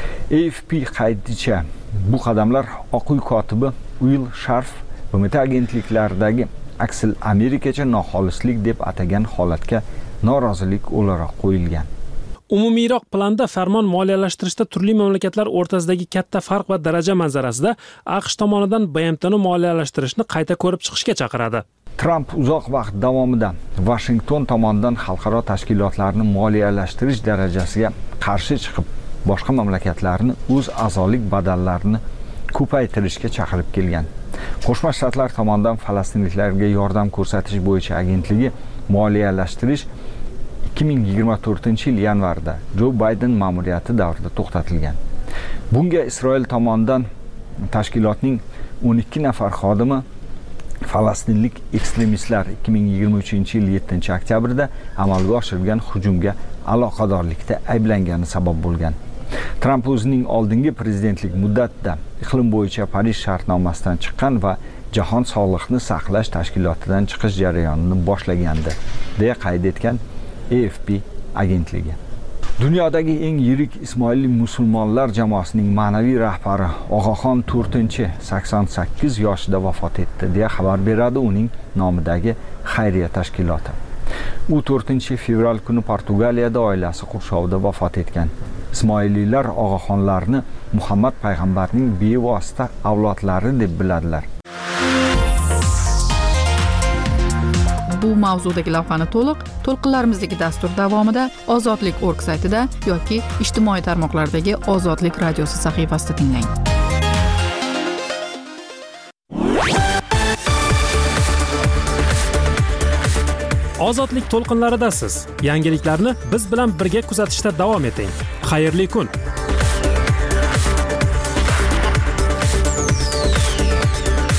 AFP qayticha, bu qadamlar Oq uy kotibi Will Sharf BMT agentliklaridagi aksil Amerikacha noxolislik deb atagan holatga norozilik o'laroq qo'yilgan. Umumiyroq planda farmon moliyalashtirishda turli mamlakatlar o'rtasidagi katta farq va daraja manzarasida AQSh tomonidan BMTni moliyalashtirishni qayta ko'rib chiqishga chaqiradi. Tramp uzoq vaqt davomida Washington tomonidan xalqaro tashkilotlarni moliyalashtirish darajasiga qarshi chiqib, boshqa mamlakatlarni o'z a'zolik badallarini ko'paytirishga chaqirib kelgan. Qo'shma Shtatlar tomonidan falastinliklarga yordam ko'rsatish bo'yicha agentligi moliyalashtirish 2024-yil yanvarda Jo Bayden ma'muriyati davrida to'xtatilgan. Bunga Isroil tomonidan tashkilotning 12 nafar xodimi falastinlik ekstremistlar 2023-yil 7-oktyabrda amalga oshirgan hujumga aloqadorlikda ayblangani sabab bo'lgan. Tramp o'zining oldingi prezidentlik muddatida iqlim bo'yicha Parij shartnomasidan chiqqan va Jahon sog'liqni saqlash tashkilotidan chiqish jarayonini boshlagandi, deya qayd etgan AFP agentligi. Dunyodagi eng yirik Ismoili musulmonlar jamoasining ma'naviy rahbari Og'axon 4-88 yoshida vafot etdi, deya xabar beradi uning nomidagi xayriya tashkiloti. U 4-fevral kuni Portugaliyada oilasi qurshovida vafot etgan. Ismoiliylar og'axonlarni Muhammad payg'ambarning bevosita avlodlari deb biladilar. Bu mavzudagi lavhani to'lqinlarimizdagi dastur davomida Ozodlik.org saytida yoki ijtimoiy tarmoqlardagi Ozodlik radiosi sahifasida tinglang. Ozodlik to'lqinlaridasiz. Yangiliklarni biz bilan birga kuzatishda davom eting. Xayrli kun.